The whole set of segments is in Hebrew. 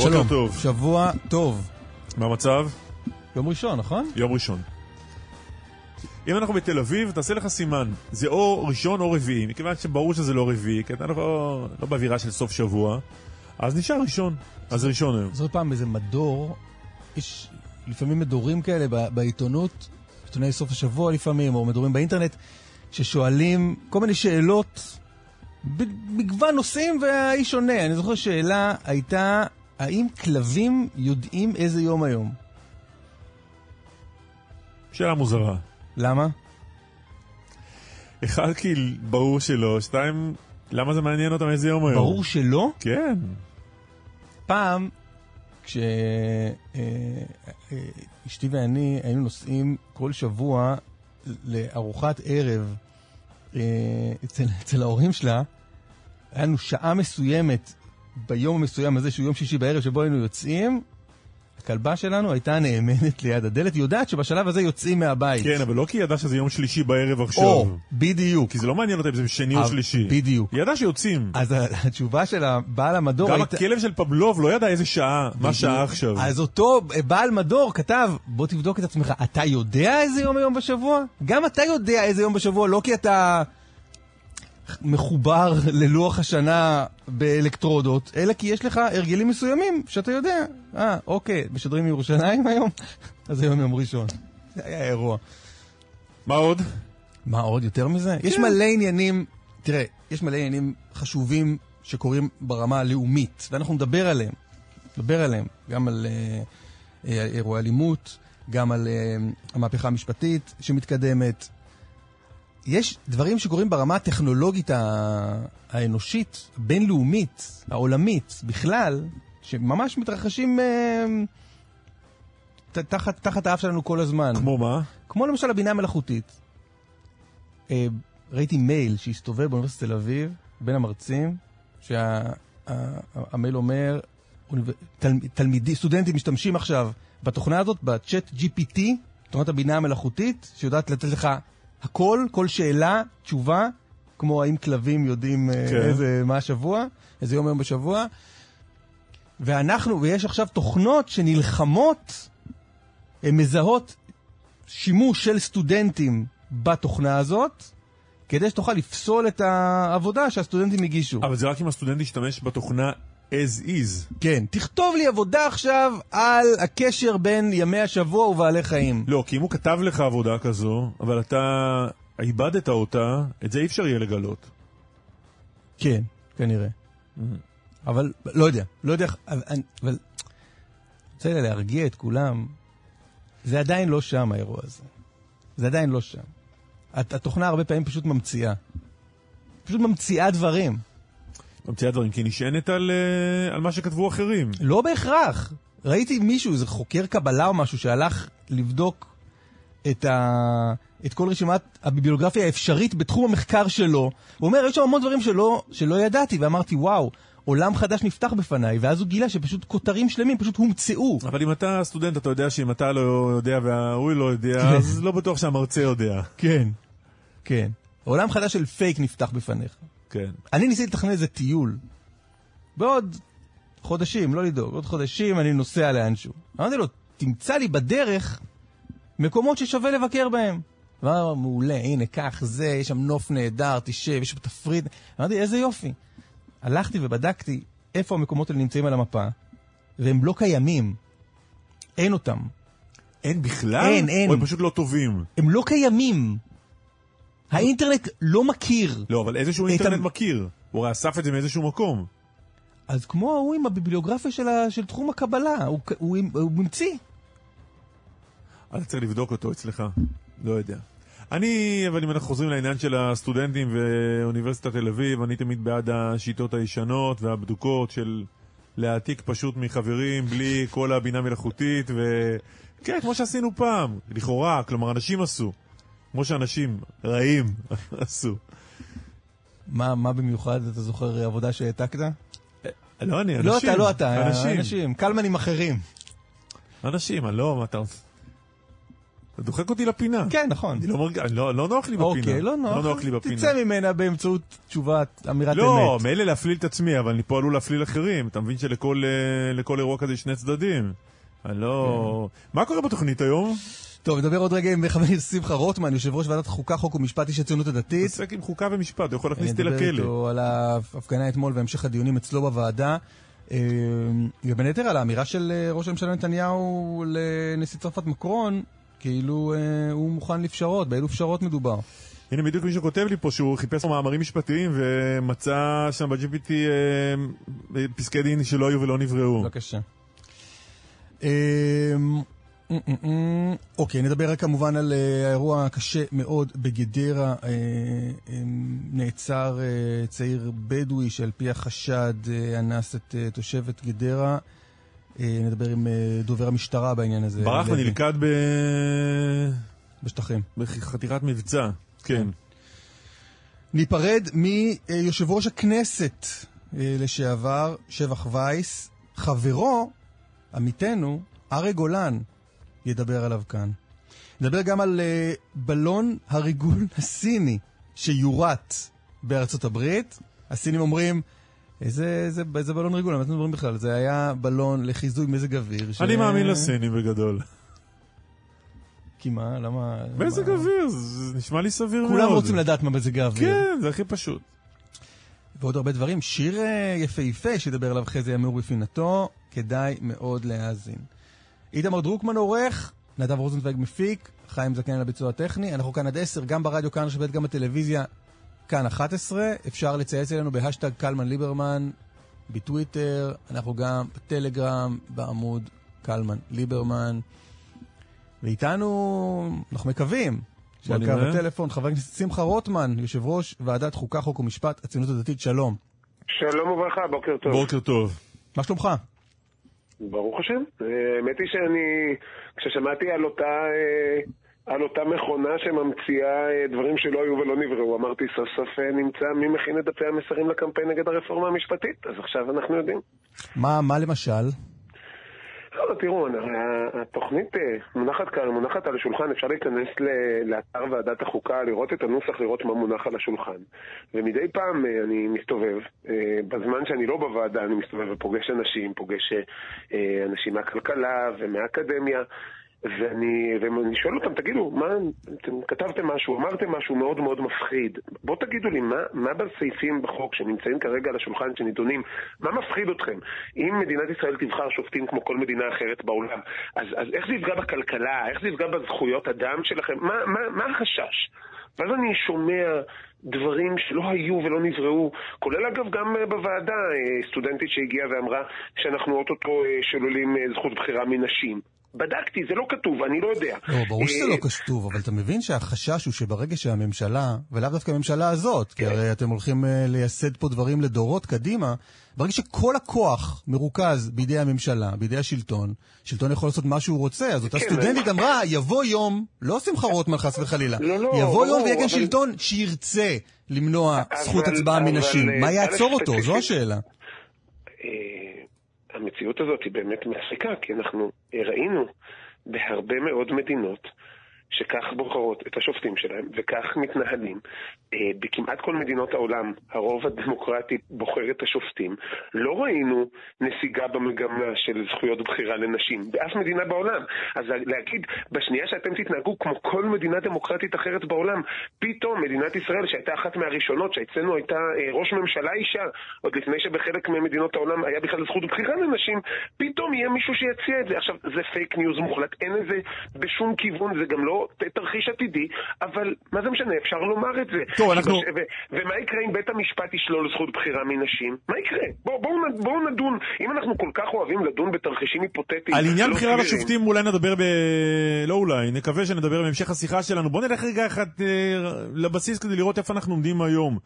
שלום, טוב. שבוע טוב. מה המצב? יום ראשון, נכון? יום ראשון. אם אנחנו בתל אביב, תעשה לך סימן. זה או ראשון או רביעי. מכיוון שברור שזה לא רביעי, כי אתה לא באווירה של סוף שבוע, אז נשאר ראשון. אז ראשון היום. זאת פעם איזה מדור, יש לפעמים מדורים כאלה בעיתונות, עיתוני סוף השבוע לפעמים, או מדורים באינטרנט, ששואלים כל מיני שאלות במגוון נושאים והאיש עונה. אני זוכר שאלה הייתה, האם כלבים יודעים איזה יום היום? שאלה מוזרה. למה? אחד, כי ברור שלא. שתיים, למה זה מעניין אותם איזה יום היום? ברור שלא? כן. פעם, כשאשתי ואני היינו נוסעים כל שבוע לארוחת ערב אצל ההורים שלה, היה לנו שעה מסוימת ביום המסוים הזה, שהוא יום שישי בערב שבו היינו יוצאים, הכלבה שלנו הייתה נאמנת ליד הדלת, היא יודעת שבשלב הזה יוצאים מהבית. כן, אבל לא כי היא ידעה שזה יום שלישי בערב עכשיו. או, בדיוק. כי זה לא מעניין אותה אם זה שני או שלישי. בדיוק. היא ידעה שיוצאים. אז התשובה של הבעל המדור גם הייתה... הכלב של פבלוב לא ידע איזה שעה, מה שעה עכשיו. אז אותו בעל מדור כתב, בוא תבדוק את עצמך, אתה יודע איזה יום היום בשבוע? גם אתה יודע איזה יום בשבוע, לא כי אתה מחובר ללוח השנה באלקטרודות, אלא כי יש לך הרגלים מסוימים שאתה יודע. אוקיי, משדרים מירושלים היום? אז היום יום ראשון. זה היה אירוע. מה עוד? מה עוד יותר מזה? יש מלא עניינים, תראה, יש מלא עניינים חשובים שקורים ברמה הלאומית, ואנחנו נדבר עליהם, גם על אירועי אלימות, גם על המהפכה המשפטית שמתקדמת. יש דברים שקורים ברמה הטכנולוגית האנושית, בינלאומית, העולמית, בכלל, שממש מתרחשים תחת האף שלנו כל הזמן. כמו מה? כמו למשל הבינה המלאכותית. ראיתי מייל שהסתובב באוניברסיטת תל אביב, בין המרצים, שהמייל אומר, סטודנטים משתמשים עכשיו בתוכנה הזאת, בצ'אט GPT, תוכנת הבינה המלאכותית, שיודעת לתת לך הכל, כל שאלה, תשובה, כמו האם כלבים יודעים מה השבוע, איזה יום בשבוע. ויש עכשיו תוכנות שנלחמות, מזהות שימוש של סטודנטים בתוכנה הזאת, כדי שתוכל לפסול את העבודה שהסטודנטים הגישו. אבל זה רק אם הסטודנט ישתמש בתוכנה as is. כן, תכתוב לי עבודה עכשיו על הקשר בין ימי השבוע ובעלי חיים. לא, כי אם הוא כתב לך עבודה כזו, אבל אתה איבדת אותה, את זה אי אפשר יהיה לגלות. כן, כנראה. אבל לא יודע, אבל רוצה להרגיע את כולם, זה עדיין לא שם האירוע הזה. זה עדיין לא שם. התוכנה הרבה פעמים פשוט ממציאה דברים. ממציאה דברים, כי נשענת על מה שכתבו אחרים. לא בהכרח. ראיתי מישהו, איזה חוקר קבלה או משהו, שהלך לבדוק את כל רשימת הביבליוגרפיה האפשרית בתחום המחקר שלו. הוא אומר, יש שם המון דברים שלא ידעתי, ואמרתי, וואו, עולם חדש נפתח בפניי, ואז הוא גילה שפשוט כותרים שלמים פשוט הומצאו. אבל אם אתה סטודנט, אתה יודע שאם אתה לא יודע והוא לא יודע, אז לא בטוח שהמרצה יודע. כן. עולם חדש של פייק נפתח בפניך. כן. אני ניסיתי לתכנן איזה טיול. בעוד חודשים, לא לדאוג, בעוד חודשים אני נוסע לאנשהו. אמרתי לו, תמצא לי בדרך מקומות ששווה לבקר בהם. אמר, מעולה, הנה, כך זה, יש שם נוף נהדר, תשב, יש שם תפריד. אמרתי, איזה יופי. הלכתי ובדקתי איפה המקומות האלה נמצאים על המפה, והם לא קיימים. אין אותם. אין בכלל? אין. או הם פשוט לא טובים? הם לא קיימים. האינטרנט לא מכיר. לא, אבל איזשהו אינטרנט מכיר. הוא הרי אסף את זה מאיזשהו מקום. אז כמו הוא עם הביבליוגרפיה של תחום הקבלה, הוא ממציא. אתה צריך לבדוק אותו אצלך. לא יודע. אבל אם אנחנו חוזרים לעניין של הסטודנטים ואוניברסיטת תל אביב, אני תמיד בעד השיטות הישנות והבדוקות של להעתיק פשוט מחברים בלי כל הבינה מלאכותית, וכן, כמו שעשינו פעם, לכאורה, כלומר אנשים עשו, כמו שאנשים רעים עשו. מה במיוחד אתה זוכר עבודה שהעתקת? לא אני, אנשים. לא אתה, אנשים, קלמנים אחרים. אנשים, לא, מה אתה... אתה דוחק אותי לפינה. כן, נכון. לא נוח לי בפינה. אוקיי, לא נוח. תצא ממנה באמצעות תשובת אמירת אמת. לא, מאלה להפליל את עצמי, אבל אני פה עלול להפליל אחרים. אתה מבין שלכל אירוע כזה שני צדדים. מה קורה בתוכנית היום? טוב, נדבר עוד רגע עם חבר הכנסת שמחה רוטמן, יושב ראש ועדת חוקה, חוק ומשפט, איש הציונות הדתית. עוסק עם חוקה ומשפט, הוא יכול להכניס אותי לכלא. נדבר איתו על ההפגנה אתמול והמשך הדיונים אצלו בוועדה. ובין היתר על האמירה של ראש הממשלה נתניהו לנשיא צרפת מקרון, כאילו הוא מוכן לפשרות, באילו פשרות מדובר. הנה בדיוק מישהו כותב לי פה שהוא חיפש מאמרים משפטיים ומצא שם ב-GPT פסקי דין שלא היו ולא נבראו. בבקשה. אוקיי, נדבר רק כמובן על האירוע הקשה מאוד בגדרה. נעצר צעיר בדואי שעל פי החשד אנס את תושבת גדרה. נדבר עם דובר המשטרה בעניין הזה. ברח ונלכד בשטחים. בחתירת מבצע, כן. ניפרד מיושב ראש הכנסת לשעבר, שבח וייס, חברו, עמיתנו, ארי גולן, ידבר עליו כאן. נדבר גם על בלון הריגול הסיני שיורט בארצות הברית. הסינים אומרים, איזה בלון ריגול? מה אתם אומרים בכלל? זה היה בלון לחיזוי מזג אוויר. אני מאמין לסינים בגדול. כי מה? למה? מזג אוויר, זה נשמע לי סביר מאוד. כולם רוצים לדעת מה מזג האוויר. כן, זה הכי פשוט. ועוד הרבה דברים. שיר יפהפה שידבר עליו חזי אמור בפינתו, כדאי מאוד להאזין. איתמר דרוקמן עורך, נדב רוזנטוויג מפיק, חיים זקן על הביצוע הטכני. אנחנו כאן עד 10, גם ברדיו, כאן רשת, גם בטלוויזיה, כאן 11. אפשר לצייץ אלינו בהשטג קלמן ליברמן, בטוויטר, אנחנו גם בטלגרם, בעמוד קלמן ליברמן. ואיתנו, אנחנו מקווים, שעל קו הטלפון, חבר הכנסת שמחה רוטמן, יושב ראש ועדת חוקה, חוק ומשפט, הציונות הדתית, שלום. שלום וברכה, בוקר טוב. בוקר טוב. מה שלומך? ברוך השם. האמת היא שאני, כששמעתי על אותה מכונה שממציאה דברים שלא היו ולא נבראו, אמרתי סוף סוף נמצא מי מכין את דפי המסרים לקמפיין נגד הרפורמה המשפטית, אז עכשיו אנחנו יודעים. מה למשל? לא, תראו, התוכנית מונחת כאן, מונחת על השולחן, אפשר להיכנס לאתר ועדת החוקה, לראות את הנוסח, לראות מה מונח על השולחן. ומדי פעם אני מסתובב, בזמן שאני לא בוועדה, אני מסתובב ופוגש אנשים, פוגש אנשים מהכלכלה ומהאקדמיה, ואני שואל אותם, תגידו, מה, אתם כתבתם משהו, אמרתם משהו מאוד מאוד מפחיד. בואו תגידו לי, מה בסעיפים בחוק שנמצאים כרגע על השולחן שנידונים, מה מפחיד אתכם? אם מדינת ישראל תבחר שופטים כמו כל מדינה אחרת בעולם, אז איך זה יפגע בכלכלה? איך זה יפגע בזכויות אדם שלכם? מה החשש? ואז אני שומע דברים שלא היו ולא נבראו, כולל אגב גם בוועדה סטודנטית שהגיעה ואמרה שאנחנו אוטוטו שוללים זכות בחירה מנשים. בדקתי, זה לא כתוב, אני לא יודע. לא, ברור שזה לא כתוב, אבל אתה מבין שהחשש הוא שברגע שהממשלה, ולאו דווקא הממשלה הזאת, כי הרי אתם הולכים לייסד פה דברים לדורות קדימה, ברגע שכל הכוח מרוכז בידי הממשלה, בידי השלטון, שלטון יכול לעשות מה שהוא רוצה, אז אותה סטודנטית אמרה, יבוא יום, לא שמחה רוטמן חס וחלילה, יבוא יום ויהיה כאן שלטון שירצה למנוע זכות הצבעה מנשים. מה יעצור אותו? זו השאלה. המציאות הזאת היא באמת מצחיקה, כי אנחנו ראינו בהרבה מאוד מדינות שכך בוחרות את השופטים שלהם, וכך מתנהלים. בכמעט כל מדינות העולם, הרוב הדמוקרטי בוחר את השופטים. לא ראינו נסיגה במגמה של זכויות בחירה לנשים, באף מדינה בעולם. אז להגיד, בשנייה שאתם תתנהגו כמו כל מדינה דמוקרטית אחרת בעולם, פתאום מדינת ישראל, שהייתה אחת מהראשונות, שאצלנו הייתה ראש ממשלה אישה, עוד לפני שבחלק ממדינות העולם היה בכלל זכות בחירה לנשים, פתאום יהיה מישהו שיציע את זה. עכשיו, זה פייק ניוז מוחלט, אין לזה בשום כיוון, זה גם לא תרחיש עתידי, אבל מה זה משנה, אפשר לומר את זה. טוב, אנחנו... ומה יקרה אם בית המשפט ישלול זכות בחירה מנשים? מה יקרה? בואו נדון. אם אנחנו כל כך אוהבים לדון בתרחישים היפותטיים... על עניין בחירה לשופטים אולי נדבר לא אולי, נקווה שנדבר בהמשך השיחה שלנו. בואו נלך רגע אחד לבסיס כדי לראות איפה אנחנו עומדים היום.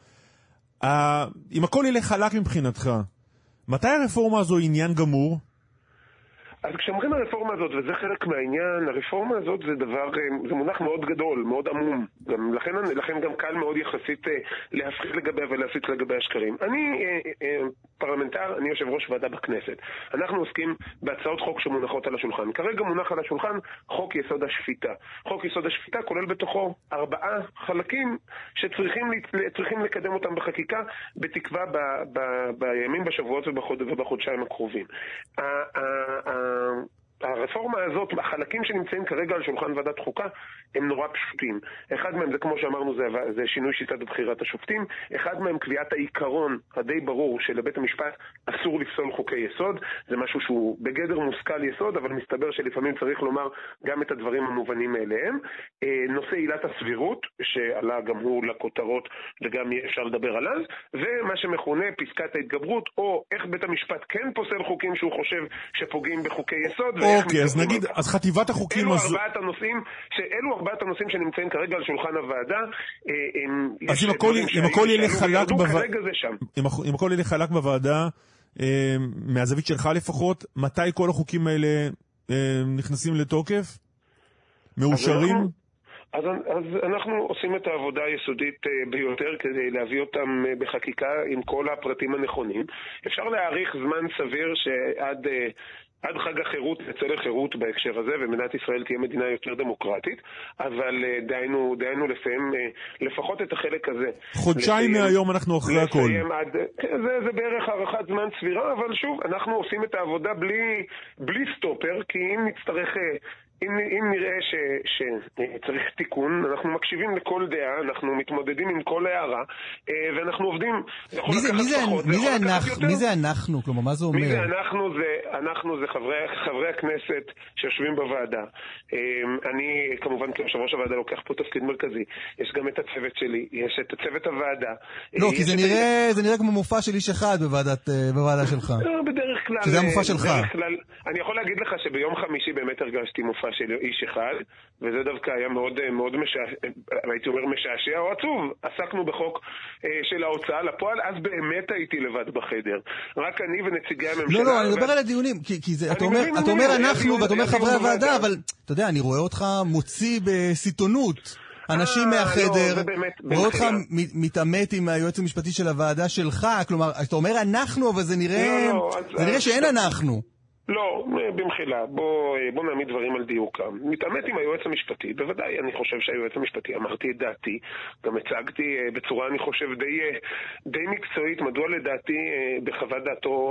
אם הכל ילך חלק מבחינתך, מתי הרפורמה הזו עניין גמור? אז כשאומרים הרפורמה הזאת, וזה חלק מהעניין, הרפורמה הזאת זה מונח מאוד גדול, מאוד עמום. לכן גם קל מאוד יחסית להפחיד לגביה ולהפיץ לגבי השקרים. אני פרלמנטר, אני יושב ראש ועדה בכנסת. אנחנו עוסקים בהצעות חוק שמונחות על השולחן. כרגע מונח על השולחן חוק יסוד השפיטה. חוק יסוד השפיטה כולל בתוכו 4 חלקים שצריכים לקדם אותם בחקיקה, בתקווה בימים, בשבועות ובחודשיים הקרובים. הרפורמה הזאת, החלקים שנמצאים כרגע על שולחן ועדת חוקה, הם נורא פשוטים. אחד מהם, זה כמו שאמרנו, זה שינוי שיטת בחירת השופטים. אחד מהם, קביעת העיקרון הדי ברור שלבית המשפט אסור לפסול חוקי יסוד. זה משהו שהוא בגדר מושכל יסוד, אבל מסתבר שלפעמים צריך לומר גם את הדברים המובנים מאליהם. נושא עילת הסבירות, שעלה גם הוא לכותרות וגם אפשר לדבר עליו, ומה שמכונה פסקת ההתגברות, או איך בית המשפט כן פוסל חוקים שהוא חושב שפוגעים בחוקי יסוד. אוקיי, אז נגיד, אז חטיבת החוקים... אלו 4 הנושאים שנמצאים כרגע על שולחן הוועדה. אז אם הכל ילך חלק בוועדה, מהזווית שלך לפחות, מתי כל החוקים האלה נכנסים לתוקף? מאושרים? אז אנחנו עושים את העבודה היסודית ביותר כדי להביא אותם בחקיקה עם כל הפרטים הנכונים. אפשר להאריך זמן סביר עד חג החירות יצא לחירות בהקשר הזה, ומדינת ישראל תהיה מדינה יותר דמוקרטית, אבל דיינו לסיים לפחות את החלק הזה. חודשיים מהיום אנחנו אחרי הכל. זה בערך הערכת זמן סבירה, אבל שוב, אנחנו עושים את העבודה בלי סטופר, כי אם נצטרך... אם נראה שצריך תיקון, אנחנו מקשיבים לכל דעה, אנחנו מתמודדים עם כל הערה, ואנחנו עובדים. מי זה אנחנו? כלומר, מה זה אומר? מי זה אנחנו? זה חברי הכנסת שיושבים בוועדה. אני, כמובן, כיושב ראש הוועדה לוקח פה תפקיד מרכזי. יש גם את הצוות שלי, יש את צוות הוועדה. לא, כי זה נראה כמו מופע של איש אחד בוועדה שלך. לא, בדרך כלל. שזה המופע שלך. אני יכול להגיד לך שביום חמישי באמת הרגשתי מופע של איש אחד, וזה דווקא היה מאוד הייתי אומר משעשע או עצוב. עסקנו בחוק של ההוצאה לפועל, אז באמת הייתי לבד בחדר. רק אני ונציגי הממשלה. לא, אני מדבר על הדיונים, כי אתה אומר אנחנו, ואתה אומר חברי הוועדה, אבל אתה יודע, אני רואה אותך מוציא בסיטונות אנשים מהחדר, רואה אותך מתעמת עם היועץ המשפטי של הוועדה שלך, כלומר, אתה אומר אנחנו, אבל זה נראה שאין אנחנו. לא, במחילה, בוא נעמיד דברים על דיוקם. מתעמת עם היועץ המשפטי, בוודאי, אני חושב שהיועץ המשפטי, אמרתי את דעתי, גם הצגתי בצורה, אני חושב, די מקצועית, מדוע לדעתי בחוות דעתו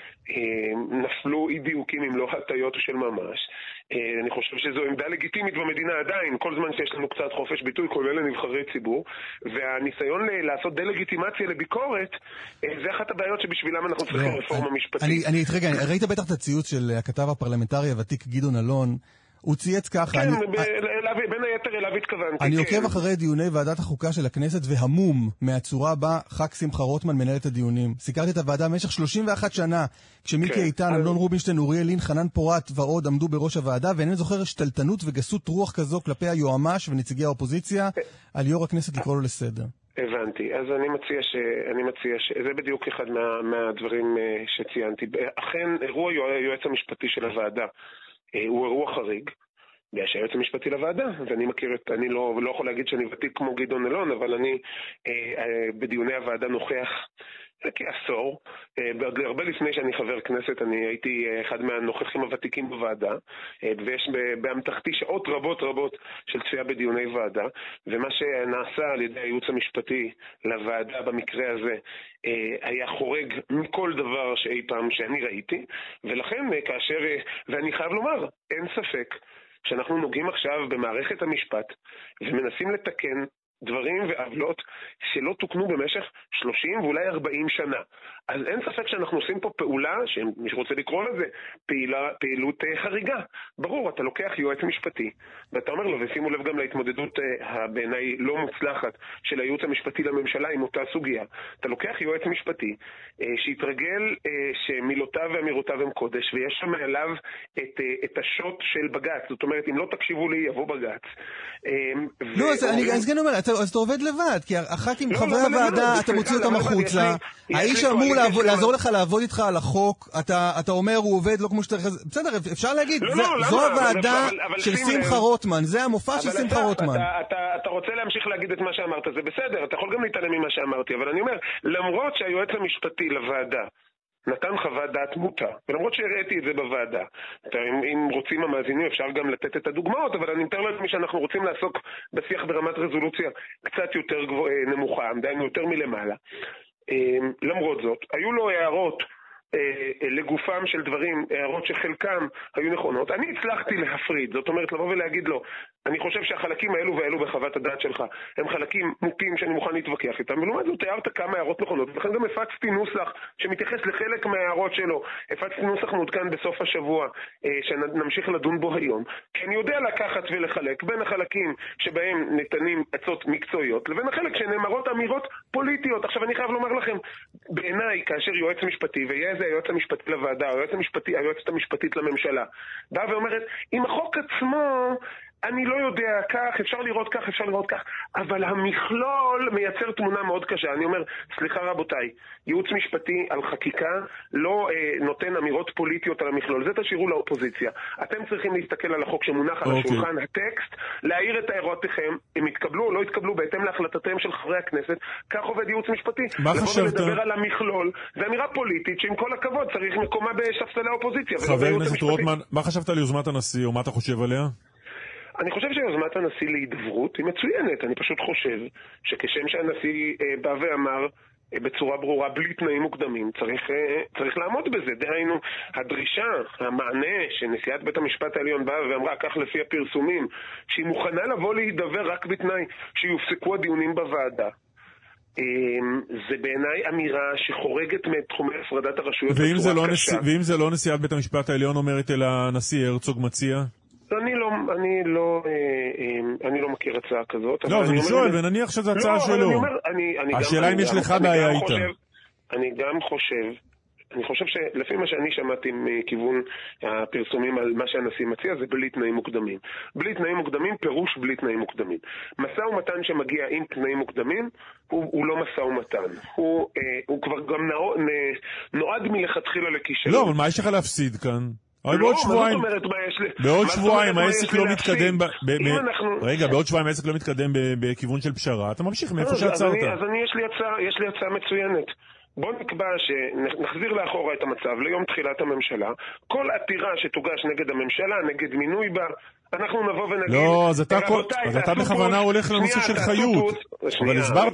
נפלו אי דיוקים אם לא הטיות של ממש. אני חושב שזו עמדה לגיטימית במדינה עדיין, כל זמן שיש לנו קצת חופש ביטוי, כולל לנבחרי ציבור, והניסיון לעשות דה-לגיטימציה לביקורת, זה אחת הבעיות שבשבילם אנחנו צריכים רפורמה משפטית. רגע, ראית בטח את הציוץ של הכתב הפרלמנטרי הוותיק גדעון אלון, הוא צייץ ככה. כן, בין היתר אליו התכוונתי. אני עוקב אחרי דיוני ועדת החוקה של הכנסת והמום מהצורה בה ח"כ שמחה רוטמן מנהל את הדיונים. סיקרתי את הוועדה במשך 31 שנה, כשמיקי איתן, אמנון רובינשטיין, אוריאל לין, חנן פורת ועוד עמדו בראש הוועדה, ואינני זוכר השתלטנות וגסות רוח כזו כלפי היועמ"ש ונציגי האופוזיציה, על יו"ר הכנסת לקרוא לו לסדר. הבנתי, אז אני מציע שזה בדיוק אחד מהדברים שציינתי. אכן, אירוע היועץ המשפטי של הוועדה הוא אירוע חריג, יש היועץ המשפטי לוועדה, ואני מכיר אני לא יכול להגיד שאני ותיק כמו גדעון אלון, אבל אני בדיוני הוועדה נוכח כעשור, הרבה לפני שאני חבר כנסת, אני הייתי אחד מהנוכחים הוותיקים בוועדה, ויש באמתחתי שעות רבות של צפייה בדיוני ועדה, ומה שנעשה על ידי הייעוץ המשפטי לוועדה במקרה הזה, היה חורג מכל דבר שאי פעם שאני ראיתי, ולכן ואני חייב לומר, אין ספק שאנחנו נוגעים עכשיו במערכת המשפט, ומנסים לתקן דברים ועוולות שלא תוקנו במשך 30 ואולי 40 שנה. אז אין ספק שאנחנו עושים פה פעולה, שמי שרוצה לקרוא לזה, פעילות חריגה. ברור, אתה לוקח יועץ משפטי, ואתה אומר לו, ושימו לב גם להתמודדות בעיניי לא מוצלחת של הייעוץ המשפטי לממשלה עם אותה סוגיה. אתה לוקח יועץ משפטי שהתרגל שמילותיו ואמירותיו הם קודש, ויש שם מעליו את השוט של בג"ץ. זאת אומרת, אם לא תקשיבו לי, יבוא בג"ץ. לא, אז אני אומר, אתה עובד לבד, כי הח"כים, חברי הוועדה, אתה מוציא אותם החוצה, האיש אמור לעזור לך לעבוד איתך על החוק, אתה אומר הוא עובד לא כמו שצריך, בסדר, אפשר להגיד, זו הוועדה של שמחה רוטמן, זה המופע של שמחה רוטמן. אתה רוצה להמשיך להגיד את מה שאמרת, זה בסדר, אתה יכול גם להתעלם ממה שאמרתי, אבל אני אומר, למרות שהיועץ המשפטי לוועדה נתן חוות דעת מוטה, ולמרות שהראיתי את זה בוועדה, אם רוצים המאזינים אפשר גם לתת את הדוגמאות, אבל אני מתאר לעצמי שאנחנו רוצים לעסוק בשיח ברמת רזולוציה קצת יותר נמוכה, דהיינו יותר מלמעלה. למרות זאת, היו לו הערות לגופם של דברים, הערות שחלקם היו נכונות. אני הצלחתי להפריד, זאת אומרת לבוא ולהגיד לו, אני חושב שהחלקים האלו והאלו בחוות הדעת שלך הם חלקים מוטים שאני מוכן להתווכח איתם, ולעומת זאת תיארת כמה הערות נכונות, ולכן גם הפצתי נוסח שמתייחס לחלק מההערות שלו, הפצתי נוסח מעודכן בסוף השבוע שנמשיך לדון בו היום, כי אני יודע לקחת ולחלק בין החלקים שבהם ניתנים עצות מקצועיות לבין החלק שנאמרות אמירות פוליטיות. עכשיו אני חייב לומר לכם, בעיניי כאשר יועץ משפטי, ויהיה זה היועץ המשפטי לוועדה, היועצת המשפטית לממשלה, באה ואומרת, אם החוק עצמו אני לא יודע כך, אפשר לראות כך, אפשר לראות כך, אבל המכלול מייצר תמונה מאוד קשה. אני אומר, סליחה רבותיי, ייעוץ משפטי על חקיקה לא נותן אמירות פוליטיות על המכלול, זה תשאירו לאופוזיציה. אתם צריכים להסתכל על החוק שמונח על השולחן, הטקסט, להעיר את הערותיכם, הם יתקבלו או לא יתקבלו בהתאם להחלטתם של חברי הכנסת, כך עובד ייעוץ משפטי. מה חשבת? לדבר על המכלול, זה אמירה פוליטית שעם כל הכבוד צריך מקומה בספסלי האופוזיציה. חבר הכנסת רוטמן, מה חשבת על יוזמת הנשיא, או מה אתה חושב עליה? אני חושב שיוזמת הנשיא להידברות היא מצוינת. אני פשוט חושב שכשם שהנשיא בא ואמר בצורה ברורה, בלי תנאים מוקדמים, צריך לעמוד בזה. דהיינו, הדרישה, המענה שנשיאת בית המשפט העליון באה ואמרה, כך לפי הפרסומים, שהיא מוכנה לבוא להידבר רק בתנאי שיופסקו הדיונים בוועדה. זה בעיניי אמירה שחורגת מתחומי הפרדת הרשויות בצורה קשה. ואם זה לא נשיאת בית המשפט העליון אומרת אלא הנשיא הרצוג מציע? אני לא מכיר הצעה כזאת. לא, אבל אני שואל, ונניח שזו הצעה שלו. השאלה אם יש לך בעיה איתה. אני חושב שלפי מה שאני שמעתי מכיוון הפרסומים על מה שהנשיא מציע, זה בלי תנאים מוקדמים. בלי תנאים מוקדמים, פירוש בלי תנאים מוקדמים. משא ומתן שמגיע עם תנאים מוקדמים, הוא לא משא ומתן. הוא כבר גם נועד מלכתחילה לכישלון. לא, אבל מה יש לך להפסיד כאן? בעוד שבועיים העסק לא מתקדם רגע, בעוד שבועיים העסק לא מתקדם בכיוון של פשרה, אתה ממשיך מאיפה שעצרת. אז יש לי הצעה מצוינת. בוא נקבע שנחזיר לאחורה את המצב ליום תחילת הממשלה, כל עתירה שתוגש נגד הממשלה, נגד מינוי בה, אנחנו נבוא ונגיד... לא, אז אתה בכוונה הולך לנושא של חיות. אבל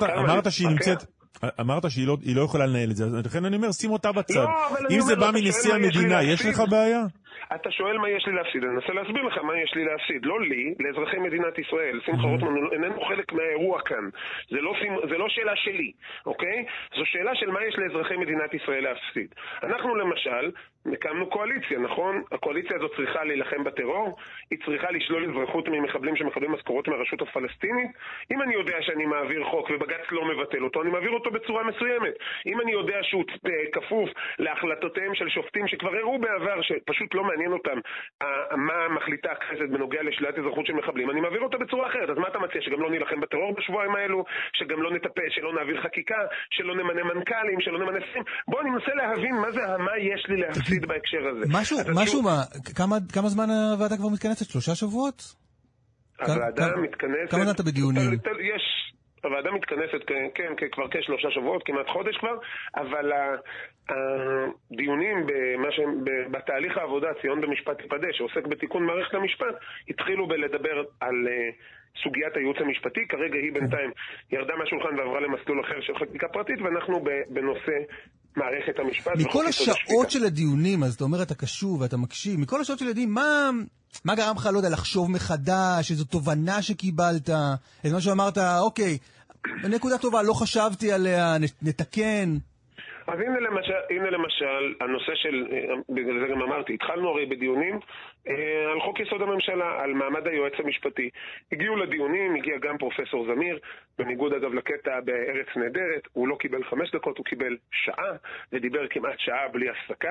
אמרת שהיא לא יכולה לנהל את זה, לכן אני אומר, שים אותה בצד. אם זה בא מנשיא המדינה, יש לך בעיה? אתה שואל מה יש לי להפסיד, אני אנסה להסביר לך מה יש לי להפסיד. לא לי, לאזרחי מדינת ישראל. שמחה רוטמן איננו חלק מהאירוע כאן. זה לא שאלה שלי, אוקיי? זו שאלה של מה יש לאזרחי מדינת ישראל להפסיד. אנחנו למשל הקמנו קואליציה, נכון? הקואליציה הזאת צריכה להילחם בטרור, היא צריכה לשלול אזרחות ממחבלים שמקבלים משכורות מהרשות הפלסטינית. אם אני יודע שאני מעביר חוק ובג"ץ לא מבטל אותו, אני מעביר אותו בצורה מסוימת. אם אני יודע שהוא כפוף להחלטותיהם של שופטים שכבר הראו בעבר שפשוט לא מעניין אותם מה מחליטה הכנסת בנוגע לשלילת אזרחות של מחבלים, אני מעביר אותה בצורה אחרת. אז מה אתה מציע? שגם לא נילחם בטרור בשבועיים האלו, שגם לא נטפל, שלא נעביר חקיקה, שלא נמנה מנכ"לים, שלא נמנה שרים. בוא ננסה להבין מה יש לי להפסיד בהקשר הזה. כמה זמן הוועדה כבר מתכנסת? 3 שבועות? הוועדה מתכנסת... כמה זמן אתה בדיונים? הוועדה מתכנסת, כן, כבר כ3 שבועות, כמעט חודש כבר, אבל הדיונים בתהליך העבודה, ציון במשפט תיפדה, שעוסק בתיקון מערכת המשפט, התחילו בלדבר על סוגיית הייעוץ המשפטי. כרגע היא בינתיים ירדה מהשולחן ועברה למסלול אחר של חקיקה פרטית, ואנחנו בנושא מערכת המשפט. מכל השעות של הדיונים, אז אתה אומר אתה קשוב ואתה מקשיב, מכל השעות של הדיונים, מה גרם לך, לא יודע, לחשוב מחדש, איזו תובנה שקיבלת, את מה שאמרת, אוקיי, נקודה טובה, לא חשבתי עליה, נתקן. אז הנה למשל, הנושא של, בגלל זה גם אמרתי, התחלנו הרי בדיונים על חוק יסוד הממשלה, על מעמד היועץ המשפטי. הגיעו לדיונים, הגיע גם פרופסור זמיר, בניגוד אגב לקטע בארץ נהדרת, הוא לא קיבל 5 דקות, הוא קיבל שעה, ודיבר כמעט שעה בלי הפסקה,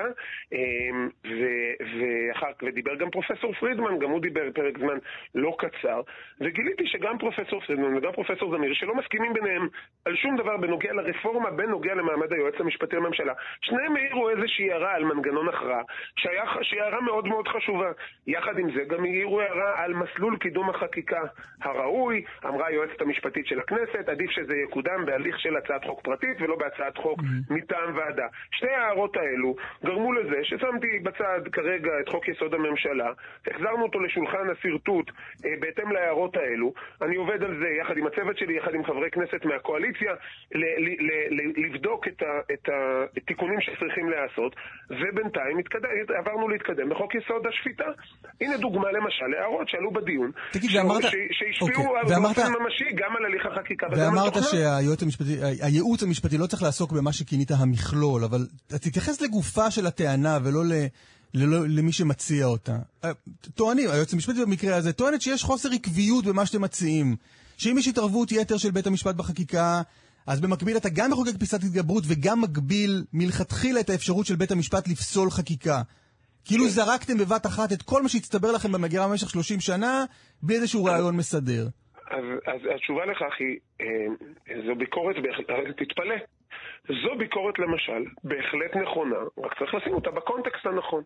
ודיבר גם פרופסור פרידמן, גם הוא דיבר פרק זמן לא קצר, וגיליתי שגם פרופסור פרידמן וגם פרופסור זמיר, שלא מסכימים ביניהם על שום דבר בנוגע לרפורמה, בנוגע למעמד היועץ המשפטי לממשלה. שניהם העירו איזושהי הערה על מנגנון הכרעה, שהיא הערה מאוד מאוד חשובה. יחד עם זה גם העירו הערה על מסלול קידום החקיקה הראוי. אמרה היועצת המשפטית של הכנסת, עדיף שזה יקודם בהליך של הצעת חוק פרטית ולא בהצעת חוק מטעם ועדה. שתי הערות האלו גרמו לזה ששמתי בצד כרגע את חוק יסוד הממשלה, החזרנו אותו לשולחן הסרטוט בהתאם להערות האלו. אני עובד על זה יחד עם הצוות שלי, יחד עם חברי כנסת מהקואליציה, לבדוק את התיקונים שצריכים לעשות, ובינתיים עברנו להתקדם בחוק יסוד השפיטה. הנה דוגמה למשל להערות שעלו בדיון, שהשפיעו באופן ממשי גם על הליך החקיקה. ואמרת שהייעוץ המשפטי לא צריך לעסוק במה שכינית המכלול, אבל תתייחס לגופה של הטענה ולא למי שמציע אותה. טוענים, היועץ המשפטי במקרה הזה טוענת שיש חוסר עקביות במה שאתם מציעים, שאם יש התערבות יתר של בית המשפט בחקיקה, אז במקביל אתה גם מחוקק פסקת התגברות וגם מגביל מלכתחילה את האפשרות של בית המשפט לפסול חקיקה. כאילו זרקתם בבת אחת את כל מה שהצטבר לכם במגירה במשך 30 שנה בלי איזשהו רעיון מסדר. אז התשובה לכך היא, זו ביקורת, תתפלא. זו ביקורת למשל, בהחלט נכונה, רק צריך לשים אותה בקונטקסט הנכון.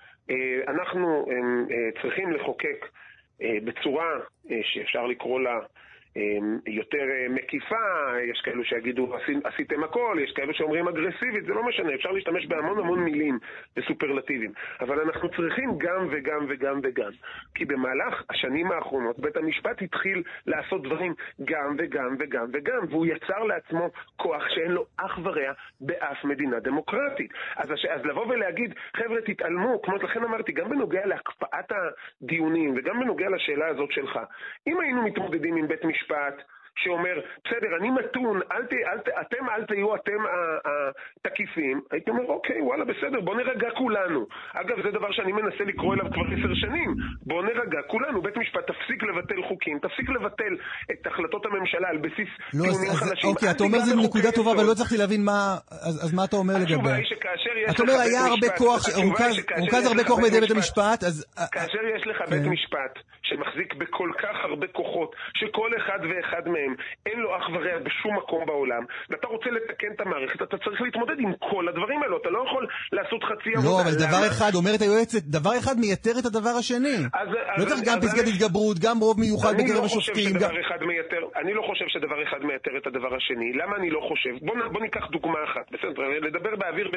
אנחנו צריכים לחוקק בצורה שאפשר לקרוא לה יותר מקיפה, יש כאלו שיגידו עשיתם הכל, יש כאלו שאומרים אגרסיבית, זה לא משנה, אפשר להשתמש בהמון מילים וסופרלטיבים, אבל אנחנו צריכים גם וגם וגם וגם, כי במהלך השנים האחרונות בית המשפט התחיל לעשות דברים גם וגם וגם וגם, והוא יצר לעצמו כוח שאין לו אח ורע באף מדינה דמוקרטית. אז לבוא ולהגיד, חבר'ה תתעלמו, כמו לכן אמרתי, גם בנוגע להקפאת הדיונים וגם בנוגע לשאלה הזאת שלך, אם היינו מתמודדים עם בית משפט שאומר, בסדר, אני מתון, אתם אל תהיו אתם התקיפים, הייתי אומר, אוקיי, וואלה, בסדר, בוא נרגע כולנו. אגב, זה דבר שאני מנסה לקרוא אליו כבר 10 שנים. בוא נרגע כולנו. בית משפט תפסיק לבטל חוקים, תפסיק לבטל את החלטות המממשלה על בסיס טיעונים חלשים. אוקיי, אתה אומר זה נקודה טובה, אבל לא הצלחתי להבין אז מה אתה אומר לגבי? אתה אומר, היה הרבה כוח, רוכז הרבה כוח בידי בית המשפט, אז כאשר יש לך בית משפט שמחזיק בכל כך הרבה כוחות, שכל אחד ואחד מהם אין לו אח ורע בשום מקום בעולם, ואתה רוצה לתקן את המערכת, אתה צריך להתמודד עם כל הדברים האלו, אתה לא יכול לעשות חצי עבודה. לא, אבל דבר אחד, אומרת היועצת, דבר אחד מייתר את הדבר השני. לא צריך גם פסקת התגברות, גם רוב מיוחד בקרב השופטים. אני לא חושב שדבר אחד מייתר את הדבר השני. למה אני לא חושב? בוא ניקח דוגמה אחת. בסדר, לדבר באוויר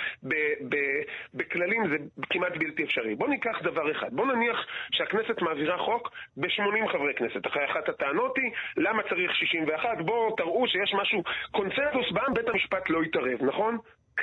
בכללים זה כמעט בלתי אפשרי. בוא ניקח דבר אחד. בוא נניח שהכנסת מעבירה חוק ב-80 חברי כנסת. אחרי אחת הטענות היא, למה צריך 61? בואו תראו שיש משהו קונצנזוס בעם, בית המשפט לא יתערב, נכון?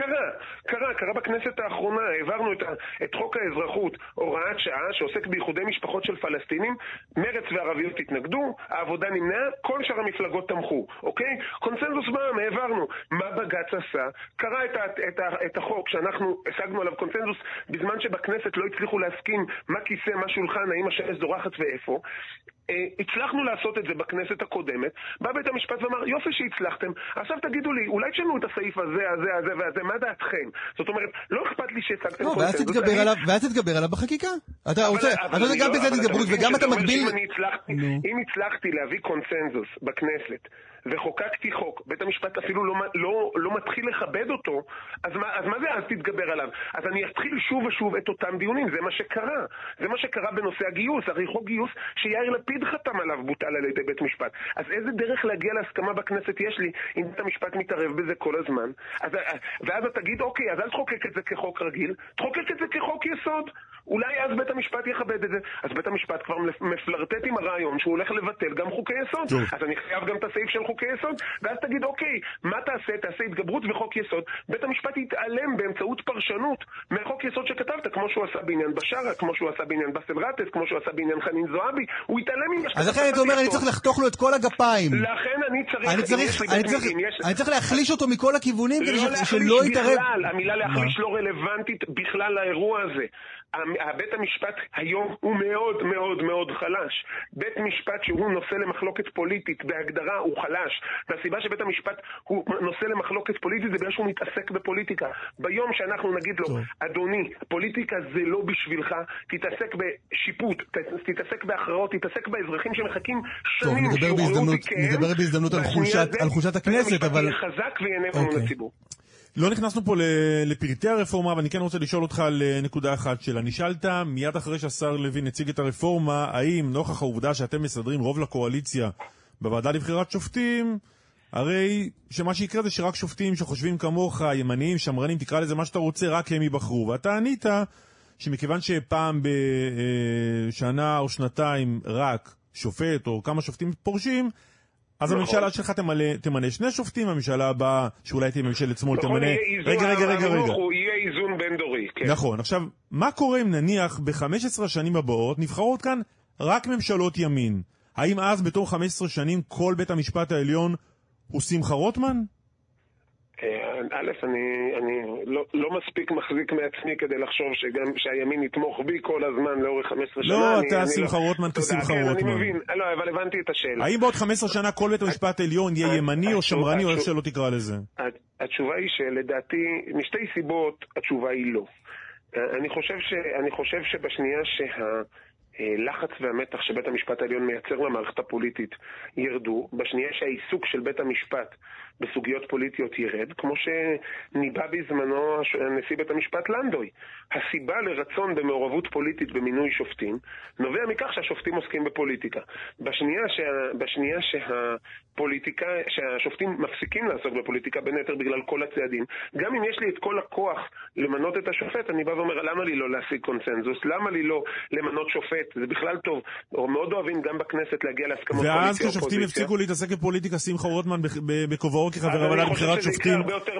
קרה בכנסת האחרונה, העברנו את חוק האזרחות, הוראת שעה שעוסק בייחודי משפחות של פלסטינים, מרץ וערביות התנגדו, העבודה נמנעה, כל שאר המפלגות תמכו, אוקיי? קונצנזוס בעם, העברנו. מה בג"ץ עשה? קרא את החוק שאנחנו השגנו עליו קונצנזוס בזמן שבכנסת לא הצליחו להסכים מה כיסא, מה שולחן, האם השמש זורחת ואיפה. הצלחנו לעשות את זה בכנסת הקודמת, בא בית המשפט ואמר, יופי שהצלחתם, עכשיו תגידו לי, אולי תשנו את הסעיף הזה והזה, מה דעתכם? זאת אומרת, לא אכפת לי שהצגתם קונצנזוס. ואז תתגבר עליו בחקיקה. אתה רוצה גם בזה תתגברות וגם אתה מגביל. אם הצלחתי להביא קונצנזוס בכנסת, וחוקקתי חוק, בית המשפט אפילו לא מתחיל לכבד אותו, אז מה זה אז תתגבר עליו? אז אני אתחיל שוב ושוב את אותם דיונים, זה מה שקרה. זה מה שקרה בנושא הגיוס, הרי חוק גיוס שיאיר לפיד חתם עליו בוטל על ידי בית משפט. אז איזה דרך להגיע להסכמה בכנסת יש לי, אם בית המשפט מתערב בזה כל הזמן? ואז אתה תגיד, אוקיי, אז אל תחוקק את זה כחוק רגיל, תחוקק את זה כחוק יסוד. אולי אז בית המשפט יכבד את זה. אז בית המשפט כבר מפלרטט עם הרעיון שהוא הולך לבטל גם חוקי יסוד. אז אני חייב גם את הסעיף של חוקי יסוד, ואז תגיד, אוקיי, מה תעשה התגברות וחוק יסוד. בית המשפט יתעלם באמצעות פרשנות מהחוק יסוד שכתבת, כמו שהוא עשה בעניין בשארה, כמו שהוא עשה בעניין בסל רטס, כמו שהוא עשה בעניין חנין זועבי, הוא יתעלם ממה אז לכן אתה אומר, אני צריך לחתוך לו את כל הגפיים. לכן אני צריך להחליש אותו מכל הכיוונים כדי שלא יתערב. המילה להחליש לא רלוונטית בכלל לאירוע הזה. בית המשפט היום הוא מאוד מאוד מאוד חלש. בית משפט שהוא נושא למחלוקת פוליטית בהגדרה הוא חלש, והסיבה שבית המשפט הוא נושא למחלוקת פוליטית זה בגלל שהוא מתעסק בפוליטיקה. ביום שאנחנו נגיד לו, אדוני, פוליטיקה זה לא בשבילך, תתעסק בשיפוט, תתעסק בהכרעות, תתעסק באזרחים שמחכים שנים שיוכלו תיקיהם. נדבר בהזדמנות על חולשת הכנסת, אבל... חזק ויענה אמון הציבור. לא נכנסנו פה לפרטי הרפורמה, ואני כן רוצה לשאול אותך על נקודה אחת שלה. נשאלת מיד אחרי שהשר לוין הציג את הרפורמה, האם נוכח העובדה שאתם מסדרים רוב לקואליציה בוועדה לבחירת שופטים, הרי שמה שיקרה זה שרק שופטים שחושבים כמוך, ימניים, שמרנים, תקרא לזה מה שאתה רוצה, רק הם ייבחרו. ואתה ענית שמכיוון שפעם בשנה או שנתיים רק שופט או כמה שופטים פורשים, אז הממשלה שלך תמנה שני שופטים, הממשלה הבאה, שאולי תהיה ממשלת שמאל, תמנה... רגע. יהיה איזון בין דורי, כן. נכון. עכשיו, מה קורה אם נניח ב-15 השנים הבאות נבחרות כאן רק ממשלות ימין? האם אז בתום 15 שנים כל בית המשפט העליון הוא שמחה רוטמן? א', אני לא מספיק מחזיק מעצמי כדי לחשוב שגם שהימין יתמוך בי כל הזמן לאורך 15 שנה. לא, אתה שמחה רוטמן כשמחה רוטמן. אני מבין, לא, אבל הבנתי את השאלה. האם בעוד 15 שנה כל בית המשפט העליון יהיה ימני או שמרני או איך שלא תקרא לזה? התשובה היא שלדעתי, משתי סיבות התשובה היא לא. אני חושב שבשנייה לחץ והמתח שבית המשפט העליון מייצר למערכת הפוליטית ירדו, בשנייה שהעיסוק של בית המשפט בסוגיות פוליטיות ירד, כמו שניבא בזמנו נשיא בית המשפט לנדוי. הסיבה לרצון במעורבות פוליטית במינוי שופטים נובע מכך שהשופטים עוסקים בפוליטיקה. בשנייה שהשופטים מפסיקים לעסוק בפוליטיקה, בין היתר בגלל כל הצעדים, גם אם יש לי את כל הכוח למנות את השופט, אני בא ואומר, למה לי לא להשיג קונסנזוס? למה לי לא למנות שופט? זה בכלל טוב. מאוד אוהבים גם בכנסת להגיע להסכמות פוליטיות. ואז כששופטים הפסיקו להתעסק בפוליטיקה, שמחה רוטמן בכובעו כחבר הוועדה לבחירת שופטים,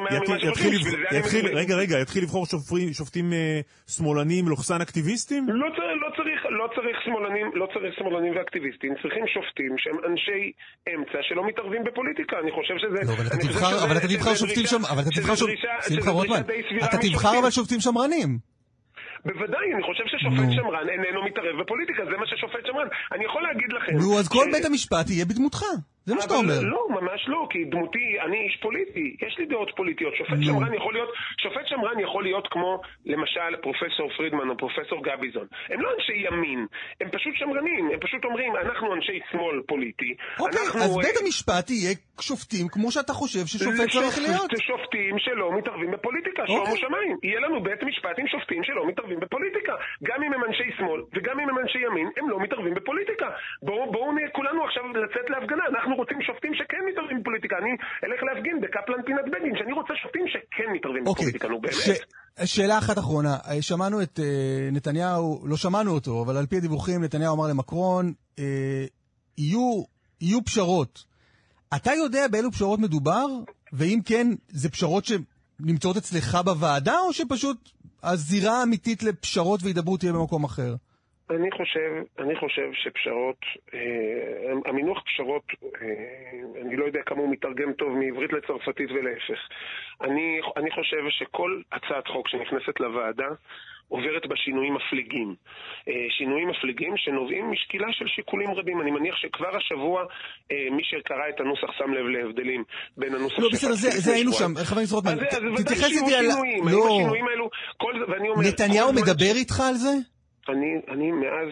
יתחיל לבחור שופטים שמאלנים לוחסן אקטיביסטים? לא צריך שמאלנים ואקטיביסטים, צריכים שופטים שהם אנשי אמצע שלא מתערבים בפוליטיקה. אני חושב שזה... אבל אתה תבחר שופטים שם, שמחה רוטמן, אתה תבחר אבל שופטים שמרנים. בוודאי, אני חושב ששופט שמרן איננו מתערב בפוליטיקה, זה מה ששופט שמרן. אני יכול להגיד לכם... נו, אז כל בית המשפט יהיה בדמותך. זה מה שאתה אומר. לא, ממש לא, כי דמותי, אני איש פוליטי, יש לי דעות פוליטיות. שופט שמרן יכול להיות כמו, למשל, פרופסור פרידמן או פרופסור גביזון. הם לא אנשי ימין, הם פשוט שמרנים, הם פשוט אומרים, אנחנו אנשי שמאל פוליטי. אוקיי, אז בית המשפט יהיה שופטים כמו שאתה חושב ששופט צריך להיות. שופטים שלא מתערבים בפוליטיקה, שומו שמיים. יהיה לנו בית משפט עם שופטים שלא מתערבים בפוליטיקה. גם אם הם אנשי שמאל וגם אם הם אנשי ימין, הם לא מתערבים בפוליטיקה. בואו נהיה כולנו עכשיו לצאת להפגנה. אנחנו רוצים שופטים שכן מתערבים בפוליטיקה. אני אלך להפגין בקפלן פינת בגין, שאני רוצה שופטים שכן מתערבים בפוליטיקה. נו, באמת. שאלה אחת אחרונה. שמענו את נתניהו, לא שמענו אותו, אבל על פי הדיווחים נתניהו אמר למקרון, יהיו פשרות. אתה יודע באילו פשרות מדובר? ואם כן, זה פשרות שנמצאות אצלך בוועדה, או שפשוט הזירה האמיתית לפשרות והידברות תהיה במקום אחר? אני חושב שפשרות, המינוח פשרות, אני לא יודע כמה הוא מתרגם טוב מעברית לצרפתית ולהפך. אני חושב שכל הצעת חוק שנכנסת לוועדה עוברת בשינויים מפליגים. שינויים מפליגים שנובעים משקילה של שיקולים רבים. אני מניח שכבר השבוע מי שקרא את הנוסח שם לב להבדלים בין הנוסח... לא, בסדר, זה היינו שם. חבר הכנסת רוטמן, תתייחס איתי על... לא. נתניהו מדבר איתך על זה? אני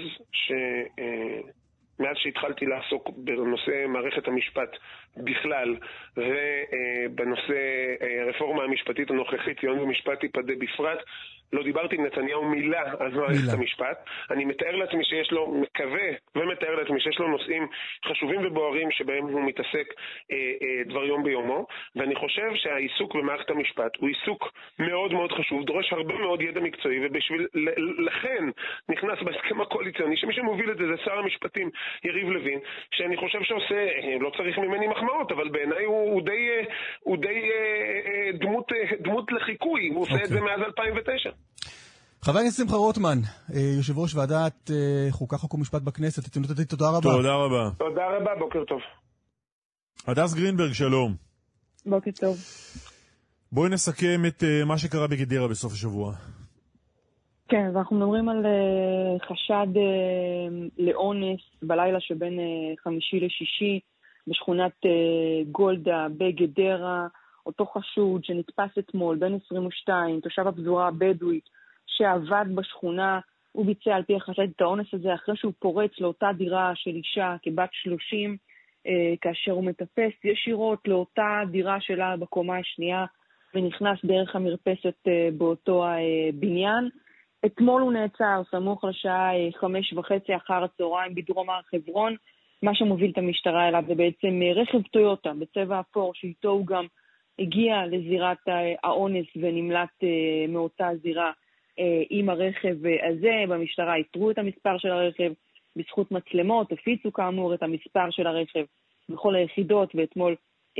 מאז שהתחלתי לעסוק בנושא מערכת המשפט בכלל, ובנושא הרפורמה המשפטית הנוכחית, ציון במשפט תיפדה בפרט, לא דיברתי עם נתניהו מילה על מערכת המשפט. אני מתאר לעצמי שיש לו, מקווה ומתאר לעצמי שיש לו נושאים חשובים ובוערים שבהם הוא מתעסק דבר יום ביומו, ואני חושב שהעיסוק במערכת המשפט הוא עיסוק מאוד מאוד חשוב, דורש הרבה מאוד ידע מקצועי, ובשביל לכן נכנס בהסכם הקואליציוני שמי שמוביל את זה שר המשפטים יריב לוין, שאני חושב שעושה, לא צריך ממני מחמאות, אבל בעיניי הוא די דמות לחיקוי, הוא עושה את זה מאז 2009. חבר הכנסת שמחה רוטמן, יושב ראש ועדת חוקה חוק ומשפט בכנסת, הציונות הדתית, תודה רבה. תודה רבה. תודה רבה, בוקר טוב. הדס גרינברג, שלום. בוקר טוב. בואי נסכם את מה שקרה בגדרה בסוף השבוע. כן, ואנחנו מדברים על חשד לאונס בלילה שבין חמישי לשישי בשכונת גולדה בגדרה. אותו חשוד שנתפס אתמול, בן 22, תושב הפזורה הבדואית, שעבד בשכונה, הוא ביצע על פי החשד את האונס הזה אחרי שהוא פורץ לאותה דירה של אישה כבת 30, כאשר הוא מטפס ישירות לאותה דירה שלה בקומה השנייה, ונכנס דרך המרפסת באותו בניין. אתמול הוא נעצר סמוך לשעה 5:30 אחר הצהריים בדרום הר חברון. מה שמוביל את המשטרה אליו זה בעצם רכב טויוטה בצבע אפור, שאיתו הוא גם הגיע לזירת האונס ונמלט מאותה זירה עם הרכב הזה. במשטרה יתרו את המספר של הרכב בזכות מצלמות, הפיצו כאמור את המספר של הרכב בכל היחידות, ואתמול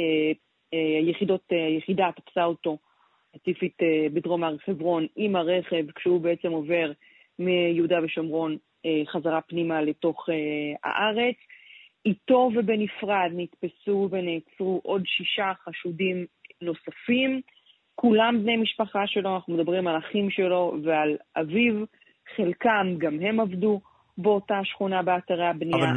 יחידה תפסה אותו ספציפית בדרום הר חברון עם הרכב, כשהוא בעצם עובר מיהודה ושומרון חזרה פנימה לתוך הארץ. איתו ובנפרד נתפסו ונעצרו עוד 6 חשודים נוספים, כולם בני משפחה שלו. אנחנו מדברים על אחים שלו ועל אביו, חלקם גם הם עבדו באותה שכונה באתרי הבנייה. אבל הם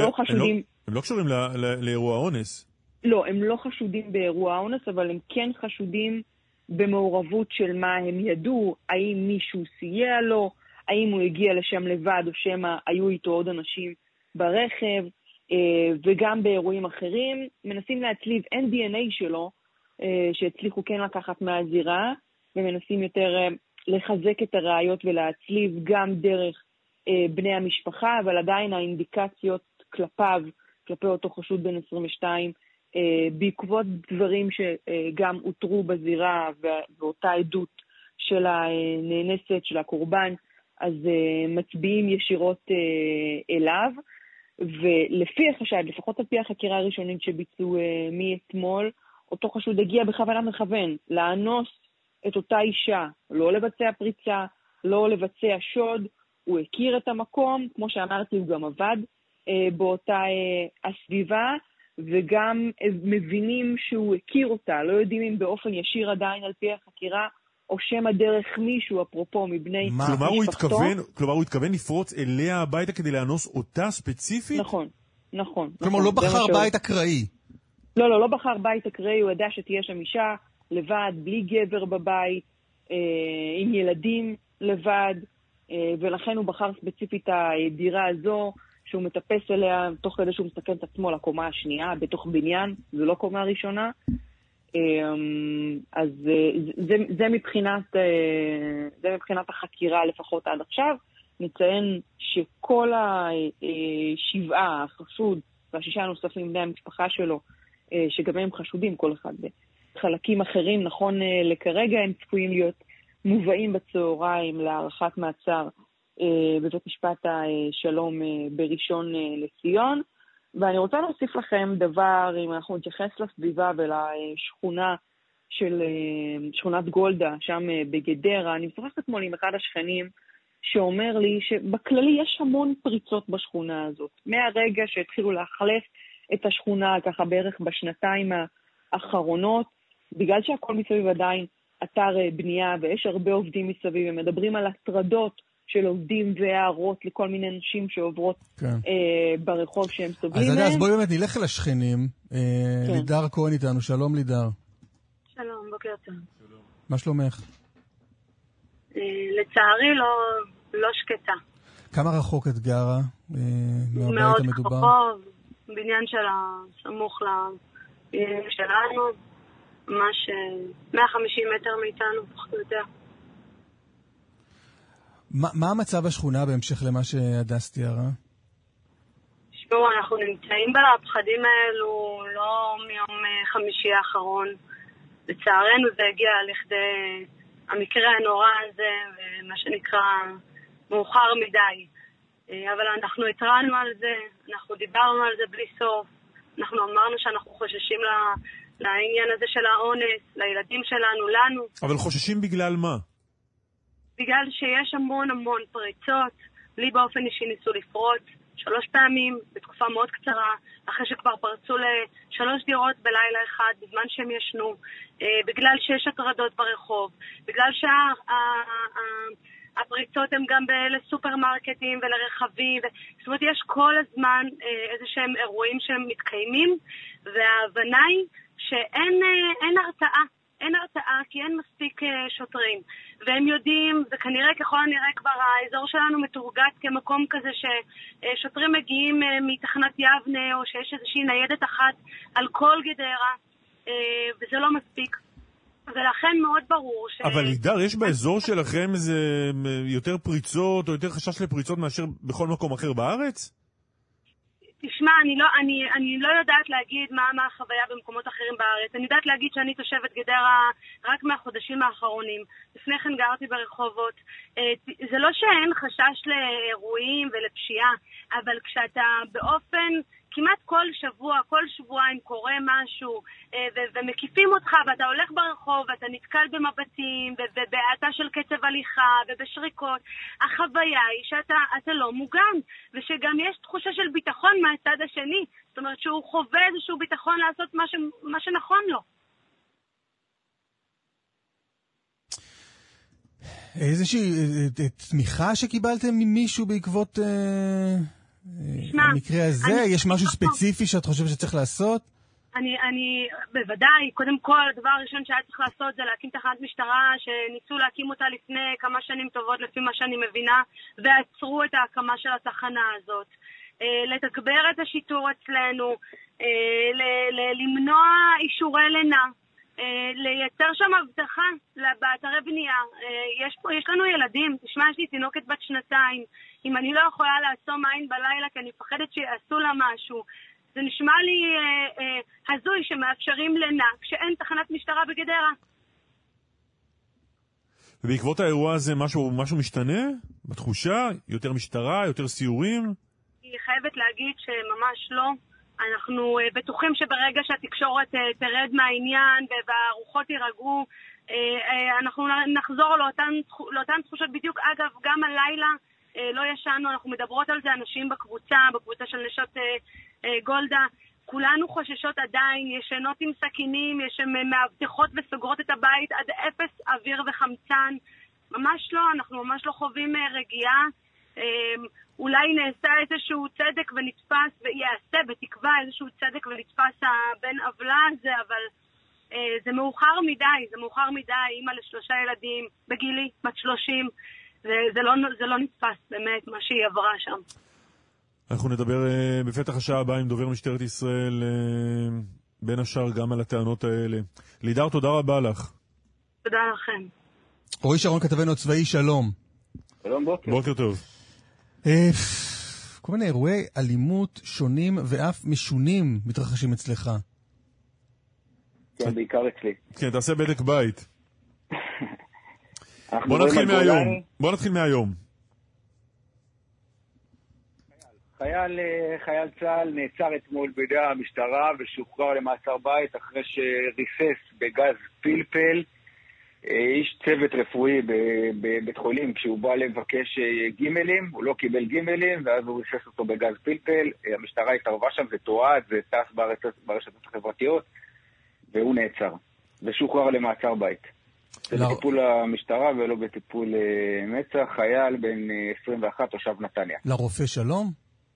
לא קשורים לאירוע האונס. לא, הם לא חשודים באירוע האונס, אבל הם כן חשודים במעורבות של מה הם ידעו, האם מישהו סייע לו, האם הוא הגיע לשם לבד או שמה היו איתו עוד אנשים ברכב, וגם באירועים אחרים. מנסים להצליב NDNA שלו, שהצליחו כן לקחת מהזירה, ומנסים יותר לחזק את הראיות ולהצליב גם דרך בני המשפחה, אבל עדיין האינדיקציות כלפי אותו חשוד בן 22, בעקבות דברים שגם הותרו בזירה ואותה עדות של הנאנסת, של הקורבן, אז מצביעים ישירות אליו. ולפי החשד, לפחות על פי החקירה הראשונית שביצעו מאתמול, אותו חשוד הגיע בכוונת מכוון לאנוס את אותה אישה, לא לבצע פריצה, לא לבצע שוד. הוא הכיר את המקום, כמו שאמרתי, הוא גם עבד באותה הסביבה, וגם מבינים שהוא הכיר אותה, לא יודעים אם באופן ישיר עדיין על פי החקירה, או שמה דרך מישהו, אפרופו, מבני משפחתו. כלומר, הוא התכוון לפרוץ אליה הביתה כדי לאנוס אותה ספציפית? נכון. כלומר, לא בחר בית אקראי. לא בחר בית אקראי, הוא ידע שתהיה שם אישה לבד, בלי גבר בבית, עם ילדים לבד, ולכן הוא בחר ספציפית הדירה הזו, שהוא מטפס אליה תוך כדי שהוא מסתכל את עצמו לקומה השנייה, בתוך בניין, זו לא קומה ראשונה. אז זה מבחינת החקירה לפחות עד עכשיו. נציין שכל 7 החשוד וה6 הנוספים בני המשפחה שלו, שגם הם חשודים כל אחד בחלקים אחרים, נכון לכרגע הם צפויים להיות מובאים בצהריים להארכת מעצר בבית משפט השלום בראשון לציון. ואני רוצה להוסיף לכם דבר, אם אנחנו נתייחס לסביבה ולשכונה של שכונת גולדה, שם בגדרה. אני משוחחת אתמול עם אחד השכנים שאומר לי שבכללי יש המון פריצות בשכונה הזאת. מהרגע שהתחילו להחלף את השכונה ככה בערך בשנתיים האחרונות, בגלל שהכל מסביב עדיין אתר בנייה ויש הרבה עובדים מסביב, הם מדברים על הטרדות של עובדים והערות לכל מיני נשים שעוברות ברחוב שהם סובלים מהם. אז בואי באמת נלך אל השכנים. לידר כהן איתנו, שלום לידר. שלום, בוקר טוב. מה שלומך? לצערי לא שקטה. כמה רחוק את גרה מהבית המדובר? מאוד רחוק, בניין שלה סמוך לבניין שלנו, ממש 150 מטר מאיתנו, פחות או יותר. מה המצב בשכונה בהמשך למה שהדס תיארה? תשמעו, אנחנו נמצאים בפחדים האלו לא מיום חמישי האחרון. לצערנו זה הגיע לכדי המקרה הנורא הזה, ומה שנקרא מאוחר מדי. אבל אנחנו התרענו על זה, אנחנו דיברנו על זה בלי סוף. אנחנו אמרנו שאנחנו חוששים לעניין הזה של האונס, לילדים שלנו, לנו. אבל חוששים בגלל מה? בגלל שיש המון פריצות. לי באופן אישי ניסו לפרוץ 3 פעמים בתקופה מאוד קצרה, אחרי שכבר פרצו ל3 דירות בלילה אחד בזמן שהם ישנו, בגלל שיש הטרדות ברחוב, בגלל הפריצות הן גם לסופרמרקטים ולרכבים, זאת אומרת יש כל הזמן איזה שהם אירועים שהם מתקיימים, וההבנה היא שאין הרתעה. אין הרתעה כי אין מספיק שוטרים, והם יודעים, וכנראה ככל הנראה כבר האזור שלנו מתורגת כמקום כזה ששוטרים מגיעים מתחנת יבנה, או שיש איזושהי ניידת אחת על כל גדרה, וזה לא מספיק. ולכן מאוד ברור אבל לידר, יש באזור שלכם איזה יותר פריצות, או יותר חשש לפריצות מאשר בכל מקום אחר בארץ? תשמע, אני לא יודעת להגיד מה החוויה במקומות אחרים בארץ. אני יודעת להגיד שאני תושבת גדרה רק מהחודשים האחרונים. לפני כן גרתי ברחובות. זה לא שאין חשש לאירועים ולפשיעה, אבל כשאתה באופן כמעט כל שבוע, כל שבועיים קורה משהו, ומקיפים אותך, ואתה הולך ברחוב, ואתה נתקל במבטים, ובעתה של קצב הליכה, ובשריקות, החוויה היא שאתה לא מוגן, ושגם יש תחושה של ביטחון מהצד השני, זאת אומרת שהוא חווה איזשהו ביטחון לעשות מה שנכון לו. איזושהי תמיכה שקיבלתם ממישהו בעקבות המקרה הזה? יש משהו ספציפי שאת חושבת שצריך לעשות? אני בוודאי, קודם כל, הדבר הראשון שהיה צריך לעשות זה להקים תחנת משטרה, שניסו להקים אותה לפני כמה שנים טובות לפי מה שאני מבינה, ועצרו את ההקמה של התחנה הזאת. לתגבר את השיטור אצלנו, למנוע אישורי לינה, לייצר שם הבטחה באתרי בנייה. יש לנו ילדים, תשמע, יש לי תינוקת בת 2, אם אני לא יכולה לעצום עין בלילה כי אני מפחדת שיעשו לה משהו, זה נשמע לי הזוי שמאפשרים לינה כשאין תחנת משטרה בגדרה. ובעקבות האירוע הזה משהו משתנה? בתחושה? יותר משטרה? יותר סיורים? אני חייבת להגיד שממש לא. אנחנו בטוחים שברגע שהתקשורת תרד מהעניין והרוחות יירגעו, אנחנו נחזור לאותן תחושות בדיוק. אגב, גם הלילה לא ישנו, אנחנו מדברות על זה אנשים בקבוצה של נשות גולדה, כולנו חוששות עדיין, ישנות עם סכינים, מאבטחות וסוגרות את הבית עד 0 אוויר וחמצן, ממש לא, אנחנו ממש לא חווים רגיעה. אולי נעשה איזשהו צדק ונתפס, ויעשה בתקווה איזשהו צדק ונתפס בין עוולה הזה, אבל זה מאוחר מדי, אמא ל3 ילדים, בגילי, בת 30, זה לא נתפס באמת מה שהיא עברה שם. אנחנו נדבר בפתח השעה הבאה עם דובר משטרת ישראל, בין השאר גם על הטענות האלה. לידר, תודה רבה לך. תודה לכם. רועי שרון, כתבנו הצבאי, שלום. שלום, בוקר. בוקר טוב. כל מיני אירועי אלימות שונים ואף משונים מתרחשים אצלך. כן, בעיקר אצלי. כן, תעשה בדק בית. בוא נתחיל מהיום. חייל צה"ל נעצר אתמול בידי המשטרה ושוחרר למעצר בית אחרי שריסס בגז פלפל איש צוות רפואי בבית חולים. כשהוא בא לבקש גימלים, הוא לא קיבל גימלים, ואז הוא ריסס אותו בגז פלפל. המשטרה התערבה שם, זה תועד, זה טס ברשתות החברתיות, והוא נעצר ושוחרר למעצר בית. זה בטיפול המשטרה ולא בטיפול מצ"ח. חייל בן 21, תושב נתניה. לרופא שלום?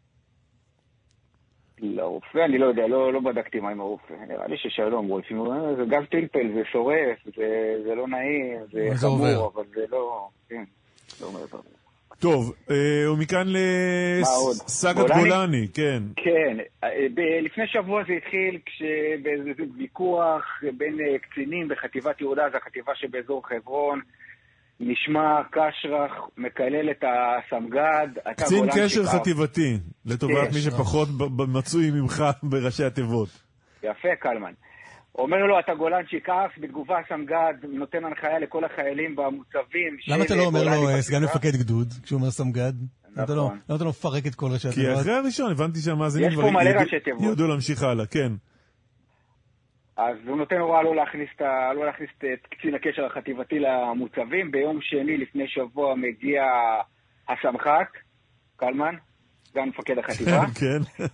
לרופא, אני לא יודע, לא בדקתי מה עם הרופא. נראה לי ששלום, זה גז פלפל, זה שורף, זה לא נעים, זה חמור, אבל זה לא, כן, לא אומר את זה. טוב, ומכאן לסגת גולני, כן. כן, לפני שבוע זה התחיל באיזה ויכוח בין קצינים בחטיבת יהודה, זו החטיבה שבאזור חברון, נשמע קשרח, מקלל את הסמג"ד. קצין קשר חטיבתי, לטובת מי שפחות מצוי ממך בראשי התיבות. יפה, קלמן. אומר לו, אתה גולן שיקף, בתגובה הסמג"ד נותן הנחיה לכל החיילים במוצבים. למה אתה לא אומר לו סגן מפקד גדוד, כשהוא אומר סמג"ד? נכון. למה אתה לא מפרק את כל ראשי התיבות? כי אחרי הראשון הבנתי שהמאזינים יש פה מלא ראשי תיבות. ידעו להמשיך הלאה, כן. אז הוא נותן הוראה לא להכניס את קצין הקשר החטיבתי למוצבים. ביום שני לפני שבוע מגיע הסמח"ט, קלמן, גם מפקד החטיבה. כן.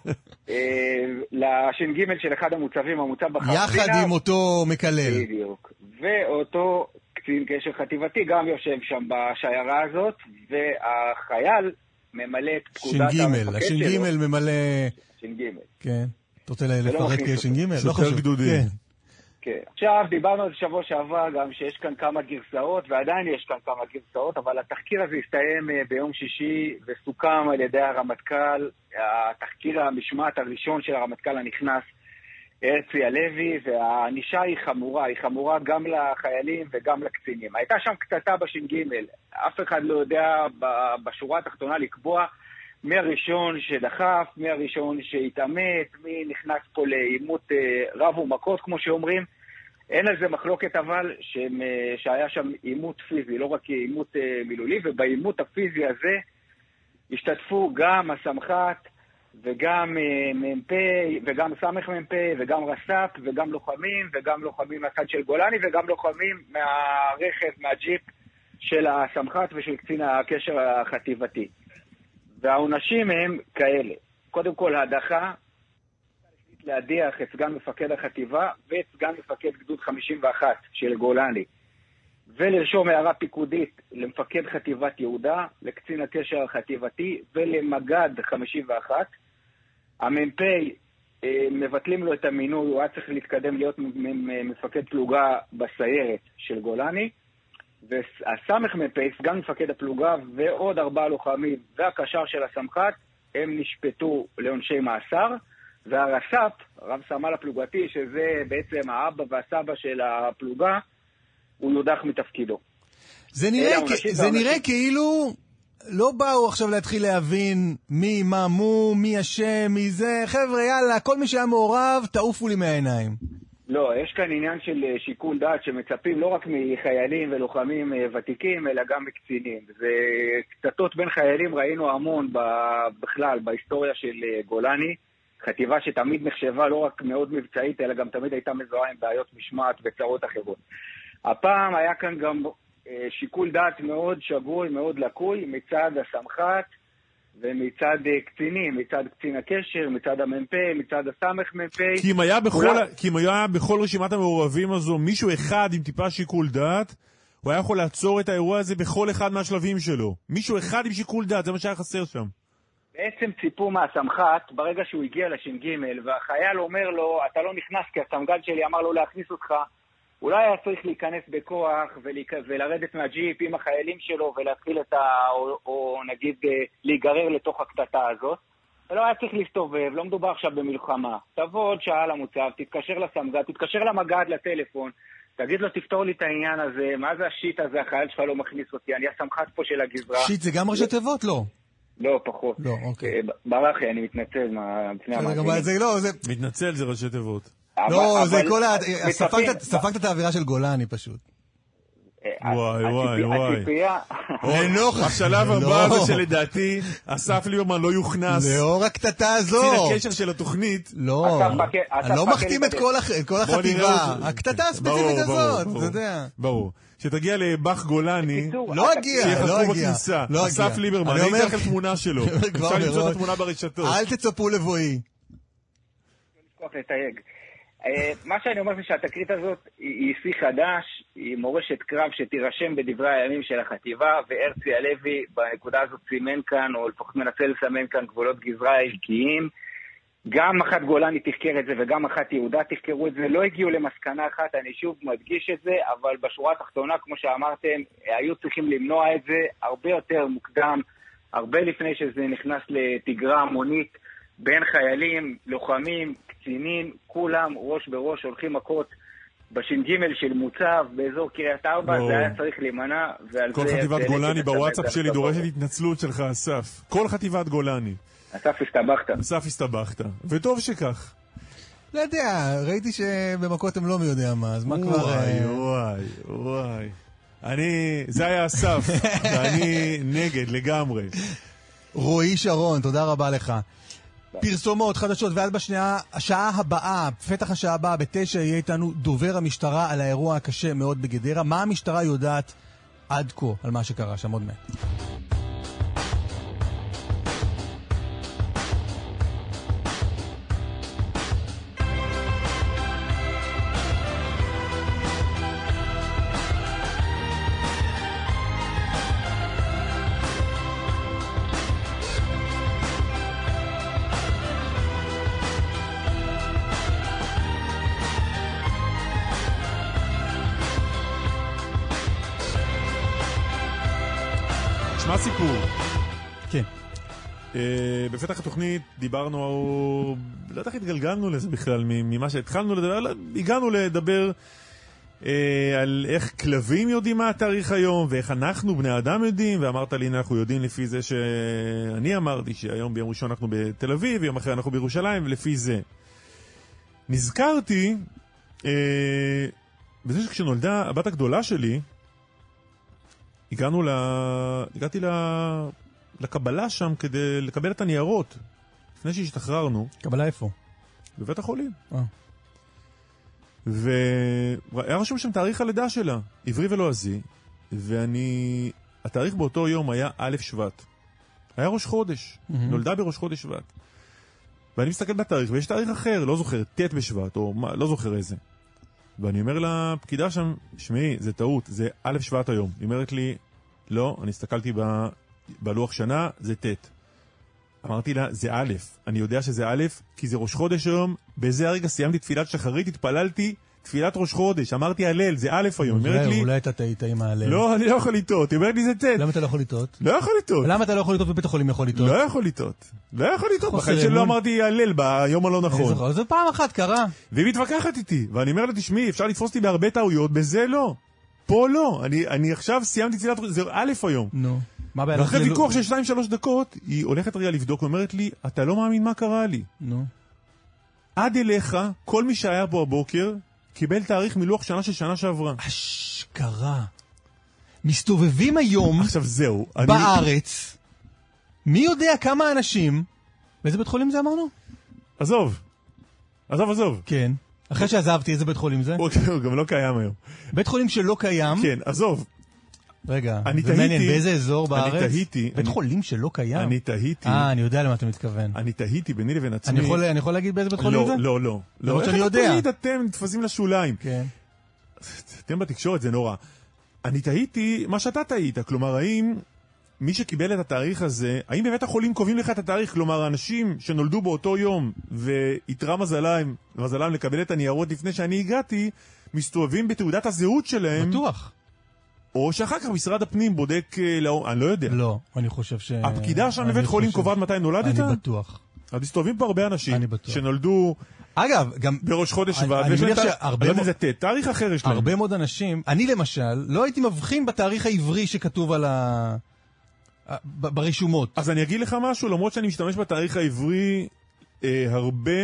לש"ג של אחד המוצבים, המוצב בחרסינה. יחד עם אותו מקלל. בדיוק. ואותו קצין קשר חטיבתי, גם יושב שם בשיירה הזאת, והחייל ממלא את פקודת המפקד שלו. הש"ג ממלא... ש"ג. כן. אתה רוצה לפרק ש"ג? לא חשוב. גדודי. כן. עכשיו, דיברנו על שבוע שעבר גם שיש כאן כמה גרסאות, ועדיין יש כאן כמה גרסאות, אבל התחקיר הזה הסתיים ביום שישי, וסוכם על ידי הרמטכ"ל, התחקיר המשמעת הראשון של הרמטכ"ל הנכנס, הרצי הלוי, והענישה היא חמורה גם לחיילים וגם לקצינים. הייתה שם קטטה בש"ג, אף אחד לא יודע בשורה התחתונה לקבוע מי הראשון שדחף, מי הראשון שהתאמת, מי נכנס פה לאימות רב ומכות, כמו שאומרים. אין על זה מחלוקת אבל שהיה שם אימות פיזי, לא רק אימות מילולי, ובאימות הפיזי הזה השתתפו גם הסמח"ט וגם מ"פ וגם סמ"ך מ"פ וגם רס"פ וגם לוחמים מהצד של גולני וגם לוחמים מהרכב, מהג'יפ של הסמח"ט ושל קצין הקשר החטיבתי. והעונשים הם כאלה. קודם כל הדחה, להדיח את סגן מפקד החטיבה ואת סגן מפקד גדוד 51 של גולני, ולרשום הערה פיקודית למפקד חטיבת יהודה, לקצין הקשר החטיבתי ולמגד 51. המ"פ מבטלים לו את המינוי, הוא היה צריך להתקדם להיות מפקד פלוגה בסיירת של גולני, והסמ"ך מ"פ, סגן מפקד הפלוגה ועוד 4 לוחמים והקשר של הסמח"ט, הם נשפטו לעונשי מאסר, והרס"פ, רב סמל הפלוגתי, שזה בעצם האבא והסבא של הפלוגה, הוא יודח מתפקידו. זה נראה כאילו לא באו עכשיו להתחיל להבין מי, מה, מי אשם, מי זה. חבר'ה, יאללה, כל מי שהיה מעורב, תעופו לי מהעיניים. לא, יש כאן עניין של שיקול דעת שמצפים לא רק מחיילים ולוחמים ותיקים, אלא גם מקצינים. זה קטטות בין חיילים, ראינו המון בכלל בהיסטוריה של גולני, חטיבה שתמיד נחשבה לא רק מאוד מבצעית, אלא גם תמיד הייתה מזוהה עם בעיות משמעת וצרות אחרות. הפעם היה כאן גם שיקול דעת מאוד שגוי, מאוד לקוי, מצד הסמח"ט ומצד קצינים, מצד קצין הקשר, מצד המ"פ, מצד הסמ"ך מ"פ. כי אם היה בכל רשימת המעורבים הזו מישהו אחד עם טיפה שיקול דעת, הוא היה יכול לעצור את האירוע הזה בכל אחד מהשלבים שלו. מישהו אחד עם שיקול דעת, זה מה שהיה חסר שם. בעצם ציפו מהסמח"ט, ברגע שהוא הגיע לש"ג, והחייל אומר לו, אתה לא נכנס כי הסמג"ד שלי אמר לו להכניס אותך, אולי היה צריך להיכנס בכוח ולרדת מהג'יפ עם החיילים שלו ולהתחיל או נגיד להיגרר לתוך הקטטה הזאת. ולא היה צריך להסתובב, לא מדובר עכשיו במלחמה. תבוא עוד שעה למוצב, תתקשר לסמג"ד, תתקשר למג"ד לטלפון, תגיד לו תפתור לי את העניין הזה, מה זה השיט הזה, החייל שלך לא מכניס אותי, אני הסמח"ט פה של הגזרה. שיט זה גם ראשי תיבות? לא. לא, פחות. לא, אוקיי. ברחי, אני מתנצל לפני המאזינים. מתנצל זה ראשי תיבות. לא, זה כל ספגת את האווירה של גולני פשוט. וואי. הציפייה... השלב הבא זה שלדעתי אסף ליברמן לא יוכנס. לאור הקטטה הזו. קצין הקשר של התוכנית. לא, אני לא מחתים את כל החטיבה. הקטטה הספציפית הזאת, אתה יודע. ברור. שתגיע לבח גולני, לא אגיע. אסף ליברמן, אני אתן לכם תמונה שלו. אפשר למצוא את התמונה ברשתות. אל תצפו לבואי. מה שאני אומר זה שהתקרית הזאת היא שיא חדש, היא מורשת קרב שתירשם בדברי הימים של החטיבה, והרצי הלוי בנקודה הזאת סימן כאן, או לפחות מנסה לסמן כאן גבולות גזרה ערכיים. גם אחת גולני תחקר את זה וגם אחת יהודה תחקרו את זה, לא הגיעו למסקנה אחת, אני שוב מדגיש את זה, אבל בשורה התחתונה, כמו שאמרתם, היו צריכים למנוע את זה הרבה יותר מוקדם, הרבה לפני שזה נכנס לתגרה המונית בין חיילים, לוחמים, קצינים, כולם ראש בראש הולכים מכות בש"ג של מוצב באזור קריית ארבע, זה היה צריך להימנע. כל חטיבת גולני בוואטסאפ שלי דורשת התנצלות שלך, אסף. כל חטיבת גולני. אסף הסתבכת, וטוב שכך. לא יודע, ראיתי שבמכות הם לא מי יודע מה, אז מה כבר... וואי. זה היה אסף, ואני נגד לגמרי. רועי שרון, תודה רבה לך. פרסומות חדשות, ועד השעה הבאה, פתח השעה הבאה, 9, יהיה איתנו דובר המשטרה על האירוע הקשה מאוד בגדרה. מה המשטרה יודעת עד כה על מה שקרה שם? עוד מעט. תשמע סיפור. כן. בפתח התוכנית דיברנו, לא יודע איך התגלגלנו לזה בכלל, ממה שהתחלנו לדבר, הגענו לדבר על איך כלבים יודעים מה התאריך היום, ואיך אנחנו בני אדם יודעים, ואמרת לי, אנחנו יודעים לפי זה שאני אמרתי שהיום ביום ראשון אנחנו בתל אביב, ויום אחרי אנחנו בירושלים, ולפי זה. נזכרתי בזה שכשנולדה הבת הגדולה שלי, הגעתי לקבלה שם כדי לקבל את הניירות, לפני שהשתחררנו. קבלה איפה? בבית החולים. והיה רשום שם תאריך הלידה שלה, עברי ולועזי, התאריך באותו יום היה א' שבט. היה ראש חודש, נולדה בראש חודש שבט. ואני מסתכל בתאריך, ויש תאריך אחר, לא זוכר, ט' בשבט, או לא זוכר איזה. ואני אומר לפקידה שם, שמעי, זה טעות, זה א' שבט היום. היא אומרת לי, לא, אני הסתכלתי בלוח שנה, זה ט'. אמרתי לה, זה א', אני יודע שזה א', כי זה ראש חודש היום, באיזה הרגע סיימתי תפילת שחרית, התפללתי תפילת ראש חודש, אמרתי הלל, זה א' היום. אולי אתה טעית עם ההלל. לא, אני לא יכול לטעות, היא אומרת לי זה ט'. למה אתה לא יכול לטעות? לא יכול לטעות. למה אתה לא יכול לטעות בבית החולים יכול לטעות? לא יכול לטעות. לא יכול לטעות, בחיים שלא אמרתי הלל ביום הלא נכון. זה פעם אחת קרה. והיא מתווכחת איתי, ואני אומר לה, תשמעי, אפשר לתפוס אותי בהרבה טעויות, בזה לא. פה לא. אני עכשיו סיימתי תפילת ראש, זה א' היום. נו. ואחרי ויכוח של 2-3 דקות, היא הולכת רגע לבדוק ואומרת לי, אתה לא מאמין מה קרה לי. נו. עד אליך, כל מי שהיה פה הבוקר, קיבל תאריך מלוח שנה של שנה שעברה. אשכרה. מסתובבים היום עכשיו זהו, בארץ, מי יודע כמה אנשים, באיזה בית חולים זה אמרנו? עזוב. כן. אחרי שעזבתי, איזה בית חולים זה? הוא גם לא קיים היום. בית חולים שלא קיים? כן, עזוב. רגע, זה מעניין, באיזה אזור בארץ? אני תהיתי. בית חולים שלא קיים? אני תהיתי. אני יודע למה אתה מתכוון. אני תהיתי ביני לבין עצמי. אני יכול להגיד באיזה בית חולים זה? לא. למרות שאני יודע. איך אתם נתפסים לשוליים? כן. אתם בתקשורת, זה נורא. אני תהיתי מה שאתה תהית, כלומר, האם מי שקיבל את התאריך הזה, האם בבית החולים קובעים לך את התאריך? כלומר, האנשים שנולדו באותו יום והתראה מזלם לקבל את הניירות לפני שאני הגעתי, מסתובבים בתעודת הזהות שלהם. בטוח. או שאחר כך משרד הפנים בודק, אני לא יודע. לא, אני חושב ש... הפקידה שם בבית חולים קובעת מתי נולדת? אני בטוח. אז מסתובבים פה הרבה אנשים שנולדו... אגב, גם... בראש חודש שבט. אני מניח שהרבה... לא יודע, זה תאריך אחר יש להם. הרבה מאוד אנשים... אני למשל, לא הייתי מבחין בתאריך העברי שכתוב על ברשומות. אז אני אגיד לך משהו, למרות שאני משתמש בתאריך העברי הרבה...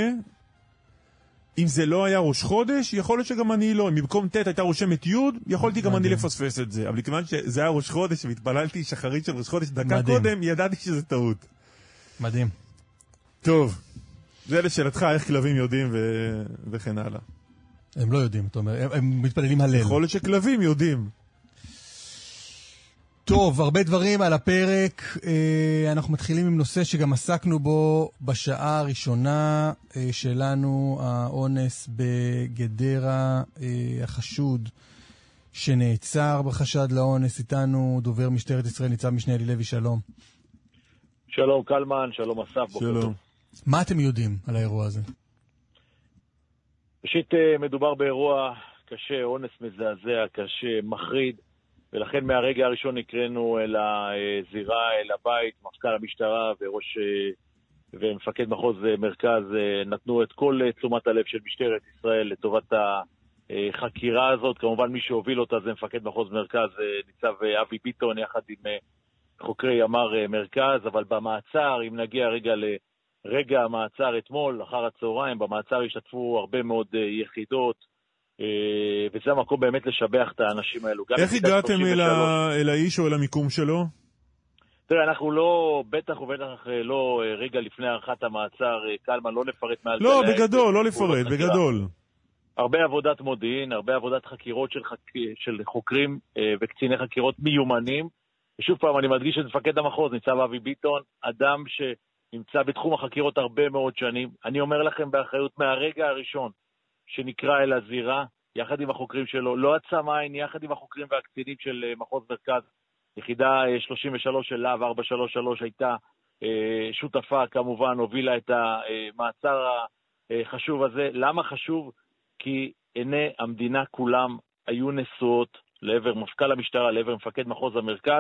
אם זה לא היה ראש חודש, יכול להיות שגם אני לא. אם במקום ט' הייתה רושמת י', יכולתי גם אני לפספס את זה. אבל כיוון שזה היה ראש חודש, והתפללתי שחרית של ראש חודש דקה קודם, ידעתי שזה טעות. מדהים. טוב, זה לשאלתך, איך כלבים יודעים וכן הלאה. הם לא יודעים, אתה אומר, הם מתפללים הלל. יכול להיות שכלבים יודעים. טוב, הרבה דברים על הפרק. אנחנו מתחילים עם נושא שגם עסקנו בו בשעה הראשונה שלנו, האונס בגדרה, החשוד שנעצר בחשד לאונס. איתנו דובר משטרת ישראל, ניצב משנה אלי לוי, שלום. שלום קלמן, שלום אסף. שלום. מה אתם יודעים על האירוע הזה? ראשית, מדובר באירוע קשה, אונס מזעזע, קשה, מחריד. ולכן מהרגע הראשון נקראנו אל הזירה, אל הבית, מפכ"ל המשטרה ומפקד מחוז מרכז נתנו את כל תשומת הלב של משטרת ישראל לטובת החקירה הזאת. כמובן מי שהוביל אותה זה מפקד מחוז מרכז, ניצב אבי ביטון, יחד עם חוקרי ימ"ר מרכז. אבל במעצר, אם נגיע לרגע המעצר אתמול, אחר הצהריים, במעצר השתתפו הרבה מאוד יחידות, וזה המקום באמת לשבח את האנשים האלו. איך הגעתם אל האיש או אל המיקום שלו? תראה, אנחנו לא, בטח ובטח לא רגע לפני הערכת המעצר, קלמן, לא נפרט מעל... לא, בגדול, לא לפרט, בגדול. הרבה עבודת מודיעין, הרבה עבודת חקירות של חוקרים וקציני חקירות מיומנים. ושוב פעם, אני מדגיש את מפקד המחוז, ניצב אבי ביטון, אדם שנמצא בתחום החקירות הרבה מאוד שנים. אני אומר לכם באחריות מהרגע הראשון, שנקרא אל הזירה, יחד עם החוקרים שלו, לא עצם עין, יחד עם החוקרים והקצינים של מחוז מרכז, יחידה 33 של להב 433 הייתה שותפה, כמובן, הובילה את המעצר החשוב הזה. למה חשוב? כי עיני המדינה כולם היו נשואות לעבר מפכ"ל המשטרה, לעבר מפקד מחוז המרכז,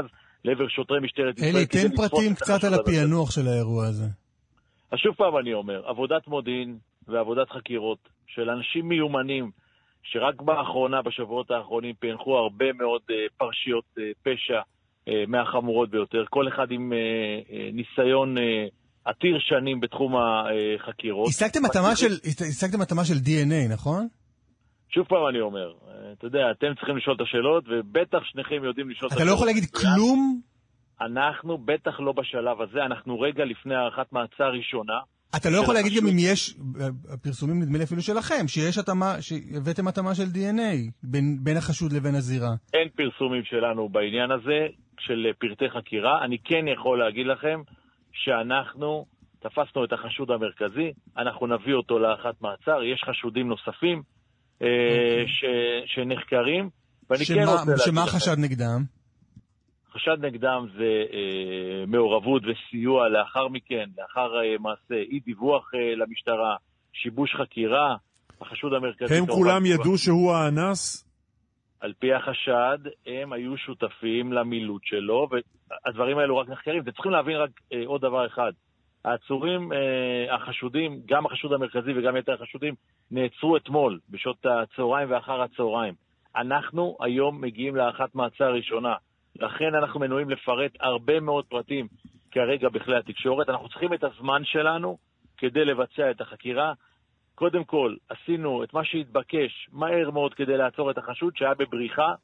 לעבר שוטרי משטרת ישראל. אלי, תן פרטים קצת על הפענוח של האירוע הזה. אז שוב פעם אני אומר, עבודת מודיעין ועבודת חקירות של אנשים מיומנים, שרק באחרונה, בשבועות האחרונים, פענחו הרבה מאוד פרשיות פשע מהחמורות ביותר, כל אחד עם ניסיון עתיר שנים בתחום החקירות. השגתם התאמה של DNA, נכון? שוב פעם אני אומר, אתה יודע, אתם צריכים לשאול את השאלות, ובטח שניכם יודעים לשאול את השאלות. אתה לא יכול להגיד כלום? אנחנו בטח לא בשלב הזה, אנחנו רגע לפני הערכת מעצר ראשונה. אתה לא יכול להגיד גם אם יש, פרסומים נדמה לי אפילו שלכם, שיש התאמה, שהבאתם התאמה של DNA בין החשוד לבין הזירה. אין פרסומים שלנו בעניין הזה, של פרטי חקירה. אני כן יכול להגיד לכם שאנחנו תפסנו את החשוד המרכזי, אנחנו נביא אותו להערכת מעצר, יש חשודים נוספים שנחקרים, ואני כן רוצה להגיד לכם. שמה החשד נגדם? חשד נגדם זה מעורבות וסיוע לאחר מכן, לאחר מעשה, אי דיווח למשטרה, שיבוש חקירה, החשוד המרכזי. הם כולם ידעו שהוא האנס? על פי החשד, הם היו שותפים למילוט שלו, והדברים האלו רק נחקרים. אתם צריכים להבין רק עוד דבר אחד. העצורים, החשודים, גם החשוד המרכזי וגם יתר החשודים, נעצרו אתמול, בשעות הצהריים ואחר הצהריים. אנחנו היום מגיעים להערכת מעצר ראשונה. לכן אנחנו מנועים לפרט הרבה מאוד פרטים כרגע בכלי התקשורת. אנחנו צריכים את הזמן שלנו כדי לבצע את החקירה. קודם כל, עשינו את מה שהתבקש מהר מאוד כדי לעצור את החשוד שהיה בבריחה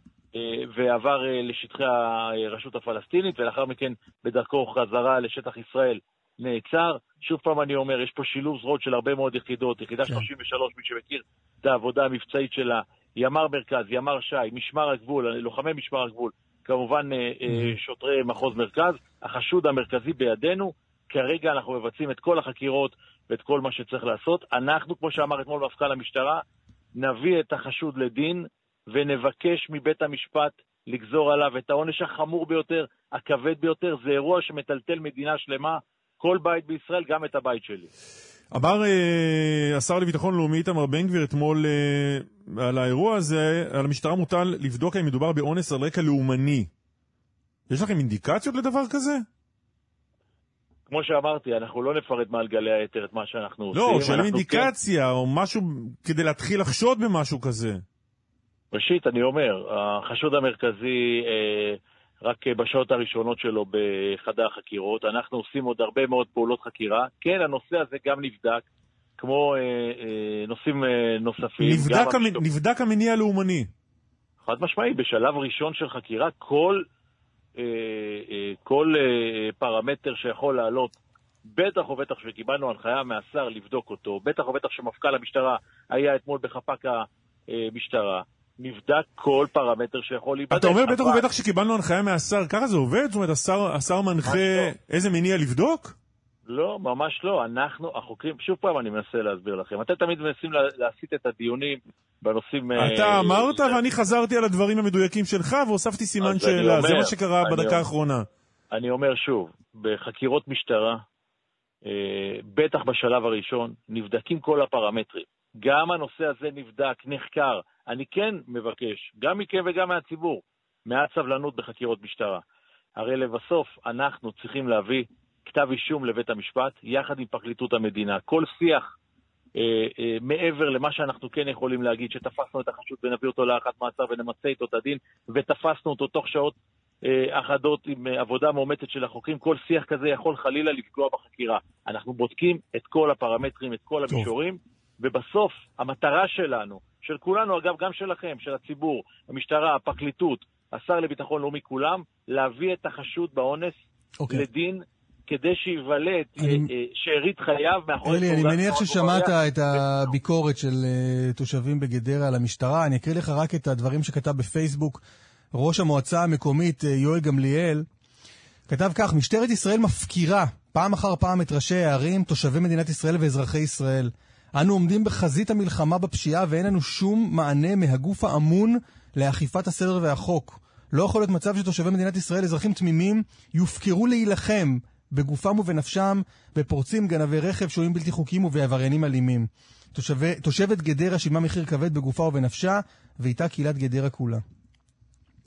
ועבר לשטחי הרשות הפלסטינית, ולאחר מכן בדרכו חזרה לשטח ישראל נעצר. שוב פעם אני אומר, יש פה שילוב זרועות של הרבה מאוד יחידות. יחידה 33, מי שמכיר את העבודה המבצעית שלה, ימ"ר מרכז, ימ"ר שי, משמר הגבול, לוחמי משמר הגבול, כמובן שוטרי מחוז מרכז. החשוד המרכזי בידינו, כרגע אנחנו מבצעים את כל החקירות ואת כל מה שצריך לעשות. אנחנו, כמו שאמר אתמול מפכ"ל המשטרה, נביא את החשוד לדין ונבקש מבית המשפט לגזור עליו את העונש החמור ביותר, הכבד ביותר. זה אירוע שמטלטל מדינה שלמה, כל בית בישראל, גם את הבית שלי. אמר השר לביטחון לאומי איתמר בן גביר אתמול על האירוע הזה, על המשטרה מוטל לבדוק אם מדובר באונס על רקע לאומני. יש לכם אינדיקציות לדבר כזה? כמו שאמרתי, אנחנו לא נפרט מעל גלי היתר את מה שאנחנו עושים. לא, שאלה אינדיקציה או משהו כדי להתחיל לחשוד במשהו כזה. ראשית, אני אומר, החשוד המרכזי רק בשעות הראשונות שלו בחדר החקירות. אנחנו עושים עוד הרבה מאוד פעולות חקירה. כן, הנושא הזה גם נבדק, כמו נושאים נוספים. נבדק המניע הלאומני. חד משמעי, בשלב ראשון של חקירה, כל פרמטר שיכול לעלות, בטח ובטח שקיבלנו הנחיה מהשר לבדוק אותו, בטח ובטח שמפכ"ל המשטרה היה אתמול בחפ"ק המשטרה, נבדק כל פרמטר שיכול להיבדק. אתה אומר בטח ובטח שקיבלנו הנחיה מהשר, ככה זה עובד? זאת אומרת, השר מנחה איזה מניע לבדוק? לא, ממש לא. אנחנו, החוקרים, שוב פעם אני מנסה להסביר לכם, אתם תמיד מנסים להסיט את הדיונים בנושאים... אתה אמרת ואני חזרתי על הדברים המדויקים שלך והוספתי סימן שאלה, זה מה שקרה בדקה האחרונה. אני אומר שוב, בחקירות משטרה, בטח בשלב הראשון, נבדקים כל הפרמטרים. גם הנושא הזה נבדק, נחקר. אני כן מבקש, גם מכם וגם מהציבור, מעט סבלנות בחקירות משטרה. הרי לבסוף אנחנו צריכים להביא כתב אישום לבית המשפט, יחד עם פרקליטות המדינה. כל שיח מעבר למה שאנחנו כן יכולים להגיד, שתפסנו את החשוד ונביא אותו להארכת מעצר ונמצא איתו את הדין, ותפסנו אותו תוך שעות אחדות עם עבודה מאומצת של החוקרים, כל שיח כזה יכול חלילה לפגוע בחקירה. אנחנו בודקים את כל הפרמטרים, את כל המישורים, ובסוף המטרה שלנו, של כולנו אגב, גם שלכם, של הציבור, המשטרה, הפרקליטות, השר לביטחון לאומי, כולם, להביא את החשוד באונס לדין, כדי שיבלט שארית חייו מאחורי... אלי, אני מניח ששמעת את הביקורת של תושבים בגדרה על המשטרה. אני אקריא לך רק את הדברים שכתב בפייסבוק ראש המועצה המקומית יואל גמליאל. כתב כך: משטרת ישראל מפקירה פעם אחר פעם את ראשי הערים, תושבי מדינת ישראל ואזרחי ישראל. אנו עומדים בחזית המלחמה בפשיעה ואין לנו שום מענה מהגוף האמון לאכיפת הסדר והחוק. לא יכול להיות מצב שתושבי מדינת ישראל, אזרחים תמימים, יופקרו להילחם בגופם ובנפשם בפורצים, גנבי רכב, שוהים בלתי חוקיים ובעבריינים אלימים. תושבת גדרה שילמה מחיר כבד בגופה ובנפשה, ואיתה קהילת גדרה כולה.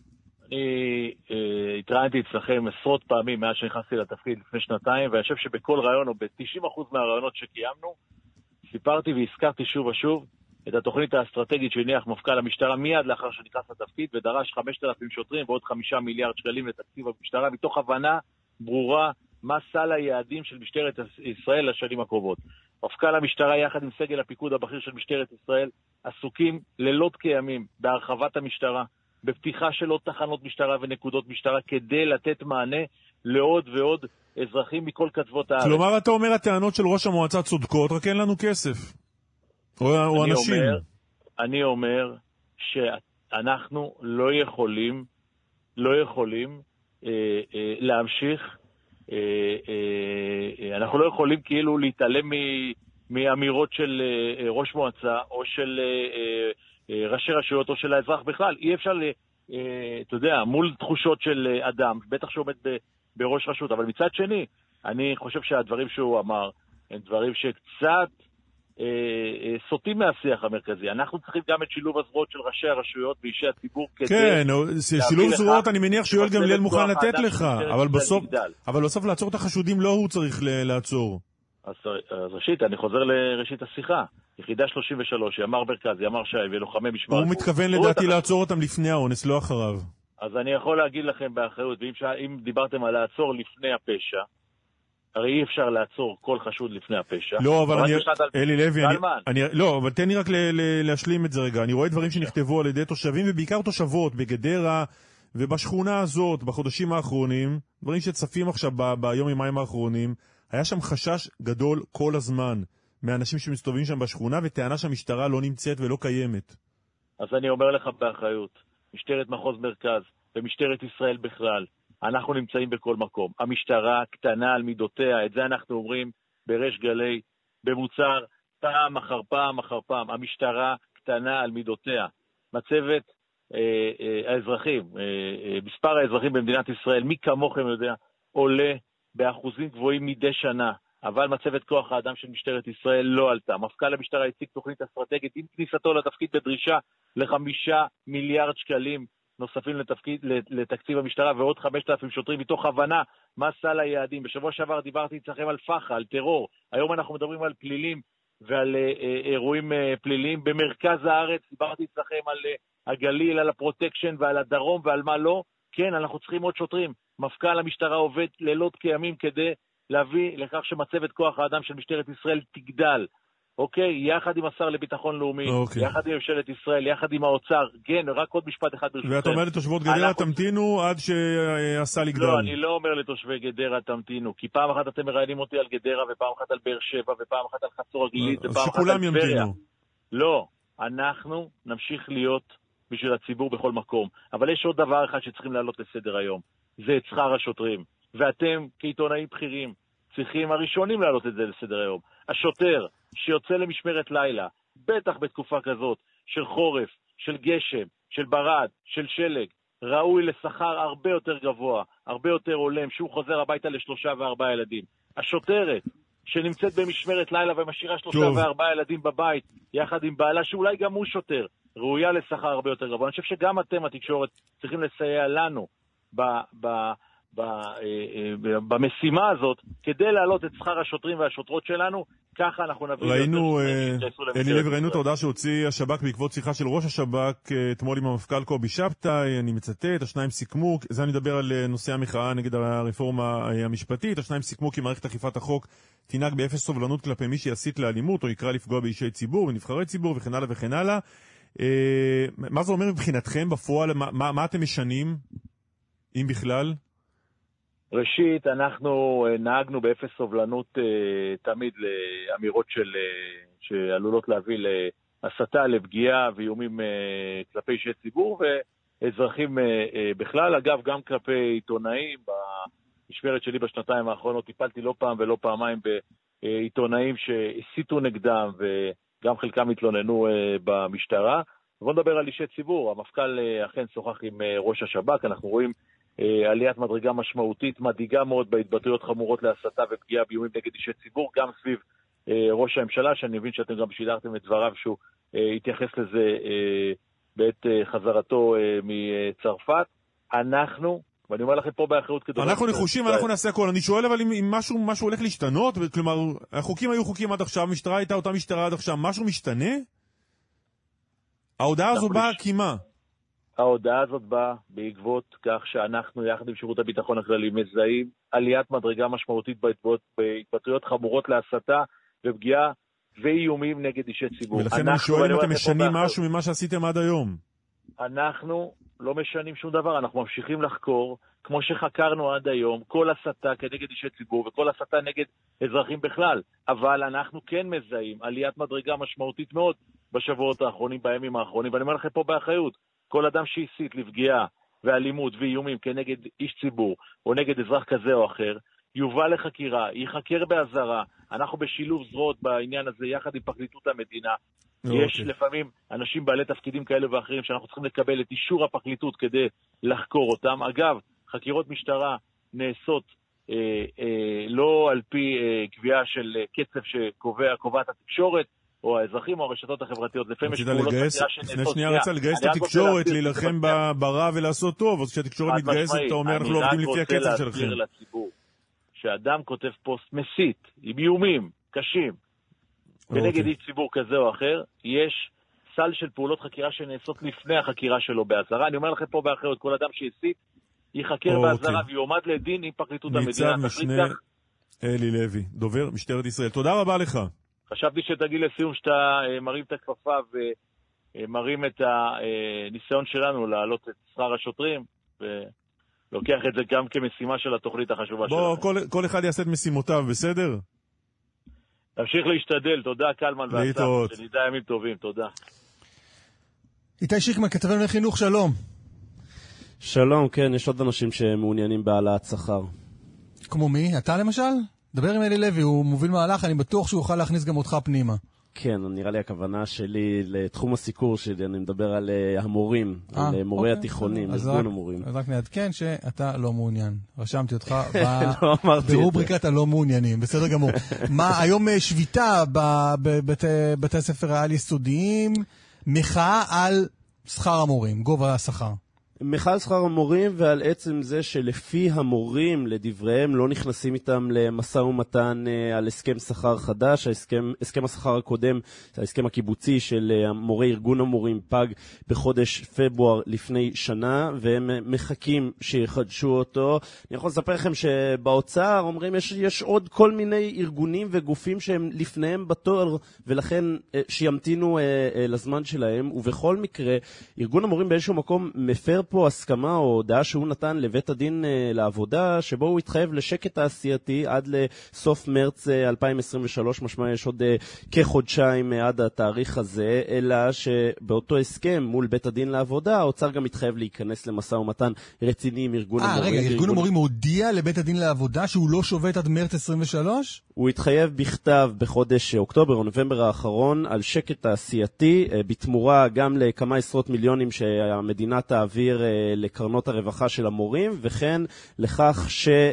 התראיינתי אצלכם עשרות פעמים מאז שנכנסתי לתפקיד לפני שנתיים, ואני חושב שבכל רעיון או ב-90% מהרעיונות שקיימנו, סיפרתי והזכרתי שוב ושוב את התוכנית האסטרטגית שהניח מפכ"ל המשטרה מיד לאחר שנכנס לתפקיד, ודרש 5,000 שוטרים ועוד 5 מיליארד שקלים לתקציב המשטרה, מתוך הבנה ברורה מה סל היעדים של משטרת ישראל לשנים הקרובות. מפכ"ל המשטרה יחד עם סגל הפיקוד הבכיר של משטרת ישראל עסוקים לילות כימים בהרחבת המשטרה, בפתיחה של עוד תחנות משטרה ונקודות משטרה, כדי לתת מענה לעוד ועוד אזרחים מכל קצוות הארץ. כלומר, אתה אומר, הטענות של ראש המועצה צודקות, רק אין לנו כסף. או אנשים. אני אומר שאנחנו לא יכולים להמשיך, אנחנו לא יכולים כאילו להתעלם מאמירות של ראש מועצה או של ראשי רשויות או של האזרח בכלל. אי אפשר, אתה יודע, מול תחושות של אדם, בטח שעומד בראש רשות, אבל מצד שני, אני חושב שהדברים שהוא אמר הם דברים שקצת סוטים מהשיח המרכזי. אנחנו צריכים גם את שילוב הזרועות של ראשי הרשויות ואישי הציבור כדי... כן, שילוב זרועות אני מניח שיואל גמליאל מוכן לתת לך, אבל בסוף לעצור את החשודים לא הוא צריך לעצור. אז ראשית, אני חוזר לראשית השיחה. יחידה 33, ימ"ר מרכז, ימ"ר ש"י ולוחמי משמר. הוא מתכוון לדעתי לעצור אותם לפני האונס, לא אחריו. אז אני יכול להגיד לכם באחריות, ואם דיברתם על לעצור לפני הפשע, הרי אי אפשר לעצור כל חשוד לפני הפשע. לא, אבל אלי לוי, לא, אבל תן לי רק להשלים את זה רגע. אני רואה דברים שנכתבו על ידי תושבים, ובעיקר תושבות, בגדרה ובשכונה הזאת, בחודשים האחרונים, דברים שצפים עכשיו ביום-יומיים האחרונים, היה שם חשש גדול כל הזמן מאנשים שמסתובבים שם בשכונה, וטענה שהמשטרה לא נמצאת ולא קיימת. אז אני אומר לך באחריות, משטרת מחוז מרכז ומשטרת ישראל בכלל, אנחנו נמצאים בכל מקום. המשטרה קטנה על מידותיה, את זה אנחנו אומרים בריש גלי, במוצר, פעם אחר פעם אחר פעם. המשטרה קטנה על מידותיה. מצבת האזרחים, מספר האזרחים במדינת ישראל, מי כמוכם יודע, עולה באחוזים גבוהים מדי שנה. אבל מצבת כוח האדם של משטרת ישראל לא עלתה. מפכ"ל המשטרה הציג תוכנית אסטרטגית עם כניסתו לתפקיד בדרישה ל5 מיליארד שקלים נוספים לתקציב המשטרה ועוד 5,000 שוטרים מתוך הבנה מה סל היעדים. בשבוע שעבר דיברתי אצלכם על פחה, על טרור. היום אנחנו מדברים על פלילים ועל אירועים פליליים במרכז הארץ. דיברתי אצלכם על הגליל, על הפרוטקשן ועל הדרום ועל מה לא. כן, אנחנו צריכים עוד שוטרים. מפכ"ל המשטרה עובד לילות כימים כדי להביא לכך שמצבת כוח האדם של משטרת ישראל תגדל. אוקיי, יחד עם השר לביטחון לאומי, יחד עם ממשלת ישראל, יחד עם האוצר, כן, רק עוד משפט אחד ברשותכם. ואתה אומר לתושבות גדרה תמתינו עד שהסל יגדל. לא, אני לא אומר לתושבי גדרה תמתינו, כי פעם אחת אתם מראיינים אותי על גדרה, ופעם אחת על באר שבע, ופעם אחת על חצור הגלילית, ופעם אחת על טבריה. לא, אנחנו נמשיך להיות בשביל הציבור בכל מקום. אבל יש עוד דבר אחד שצריכים לעלות לסדר היום, זה את שכר השוטרים. ואתם, כעיתונאים בכירים, צריכים הראשונים להעלות את זה לסדר היום. השוטר שיוצא למשמרת לילה, בטח בתקופה כזאת, של חורף, של גשם, של ברד, של שלג, ראוי לשכר הרבה יותר גבוה, הרבה יותר עולם, שהוא חוזר הביתה ל3 ו4 ילדים. השוטרת שנמצאת במשמרת לילה ומשאירה 3 ו4 ילדים בבית, יחד עם בעלה שאולי גם הוא שוטר, ראויה לשכר הרבה יותר גבוה. אני חושב שגם אתם, התקשורת, צריכים לסייע לנו במשימה הזאת, כדי להעלות את שכר השוטרים והשוטרות שלנו. ככה אנחנו נביא... ראינו, אלי לוי, ראינו את ההודעה שהוציא השב"כ בעקבות שיחה של ראש השב"כ אתמול עם המפכ"ל קובי שבתאי. אני מצטט, השניים סיכמו, זה אני מדבר על נושא המחאה נגד הרפורמה המשפטית, השניים סיכמו כי מערכת אכיפת החוק תנהג באפס סובלנות כלפי מי שיסית לאלימות או יקרא לפגוע באישי ציבור ונבחרי ציבור וכן הלאה וכן הלאה. מה זה אומר מבחינתכם בפועל? מה אתם משנים, אם בכלל? ראשית, אנחנו נהגנו באפס סובלנות תמיד לאמירות שעלולות להביא להסתה, לפגיעה ואיומים כלפי אישי ציבור ואזרחים בכלל. אגב, גם כלפי עיתונאים. במשמרת שלי בשנתיים האחרונות טיפלתי לא פעם ולא פעמיים בעיתונאים שהסיתו נגדם וגם חלקם התלוננו במשטרה. בואו נדבר על אישי ציבור. המפכ"ל אכן שוחח עם ראש השב"כ. אנחנו רואים עליית מדרגה משמעותית, מדאיגה מאוד בהתבטאויות חמורות להסתה ופגיעה באיומים נגד אישי ציבור, גם סביב ראש הממשלה, שאני מבין שאתם גם שידרתם את דבריו שהוא התייחס לזה בעת חזרתו מצרפת. אנחנו, ואני אומר לכם פה באחריות כדור. אנחנו נחושים, אנחנו נעשה הכל. אני שואל אבל אם משהו הולך להשתנות, כלומר, החוקים היו חוקים עד עכשיו, המשטרה הייתה אותה משטרה עד עכשיו, משהו משתנה? ההודעה הזו באה כימה. ההודעה הזאת באה בעקבות כך שאנחנו יחד עם שירות הביטחון הכללי מזהים עליית מדרגה משמעותית בהתבטאויות חמורות להסתה ופגיעה ואיומים נגד אישי ציבור. ולכן אני שואל אם אתם משנים משהו ממה שעשיתם עד היום. אנחנו לא משנים שום דבר, אנחנו ממשיכים לחקור, כמו שחקרנו עד היום, כל הסתה כנגד אישי ציבור וכל הסתה נגד אזרחים בכלל. אבל אנחנו כן מזהים עליית מדרגה משמעותית מאוד בשבועות האחרונים, בימים האחרונים, ואני אומר לכם פה באחריות, כל אדם שהסית לפגיעה ואלימות ואיומים כנגד איש ציבור או נגד אזרח כזה או אחר, יובא לחקירה, ייחקר באזהרה. אנחנו בשילוב זרועות בעניין הזה יחד עם פרקליטות המדינה. יש לפעמים אנשים בעלי תפקידים כאלה ואחרים שאנחנו צריכים לקבל את אישור הפרקליטות כדי לחקור אותם. אגב, חקירות משטרה נעשות לא על פי קביעה של קצב שקובעת התקשורת, או האזרחים או הרשתות החברתיות. לפעמים יש פעולות חקירה שנעשות. לפני שנייה רצה לגייס את התקשורת, להילחם ברע ולעשות טוב, אז כשהתקשורת מתגייסת, אתה אומר, אנחנו לא עובדים לפי הקצב שלכם. אני רק רוצה להסביר לציבור, שאדם כותב פוסט מסית, עם איומים קשים, ונגד איש ציבור כזה או אחר, יש סל של פעולות חקירה שנעשות לפני החקירה שלו באזהרה. אני אומר לכם פה באחריות, כל אדם שהסית, ייחקר באזהרה ויועמד לדין עם פרקליטות המדינה. ניצב משנה אלי לוי, דובר משטרת ישראל. תודה רבה לך. חשבתי שתגיד לסיום שאתה מרים את הכפפה ומרים את הניסיון שלנו להעלות את שכר השוטרים, ולוקח את זה גם כמשימה של התוכנית החשובה שלנו. בוא, כל אחד יעשה את משימותיו, בסדר? תמשיך להשתדל, תודה קלמן להתראות. שנדע ימים טובים, תודה. איתי שיקמן, כתבנו לחינוך, שלום. שלום, כן, יש עוד אנשים שמעוניינים בהעלאת שכר. כמו מי? אתה למשל? דבר עם אלי לוי, הוא מוביל מהלך, אני בטוח שהוא יוכל להכניס גם אותך פנימה. כן, נראה לי הכוונה שלי לתחום הסיקור שלי, אני מדבר על המורים, על מורי התיכונים, ארגון המורים. אז רק נעדכן שאתה לא מעוניין. רשמתי אותך ברובריקת הלא מעוניינים, בסדר גמור. מה, היום שביתה בבתי הספר העל יסודיים, מחאה על שכר המורים, גובה השכר. מחל שכר המורים ועל עצם זה שלפי המורים, לדבריהם, לא נכנסים איתם למשא ומתן על הסכם שכר חדש. הסכם השכר הקודם, ההסכם הקיבוצי של מורי ארגון המורים פג בחודש פברואר לפני שנה, והם מחכים שיחדשו אותו. אני יכול לספר לכם שבאוצר אומרים יש עוד כל מיני ארגונים וגופים שהם לפניהם בתור, ולכן שימתינו לזמן שלהם. ובכל מקרה, ארגון המורים באיזשהו מקום מפר פה הסכמה או הודעה שהוא נתן לבית הדין לעבודה, שבו הוא התחייב לשקט תעשייתי עד לסוף מרץ 2023, משמע יש עוד כחודשיים עד התאריך הזה, אלא שבאותו הסכם מול בית הדין לעבודה, האוצר גם התחייב להיכנס למשא ומתן רציני עם ארגון המורים. רגע, ארגון המורים הודיע לבית הדין לעבודה שהוא לא שובת עד מרץ 23? הוא התחייב בכתב בחודש אוקטובר או נובמבר האחרון על שקט תעשייתי, בתמורה גם לכמה עשרות מיליונים שהמדינה תעביר לקרנות הרווחה של המורים, וכן לכך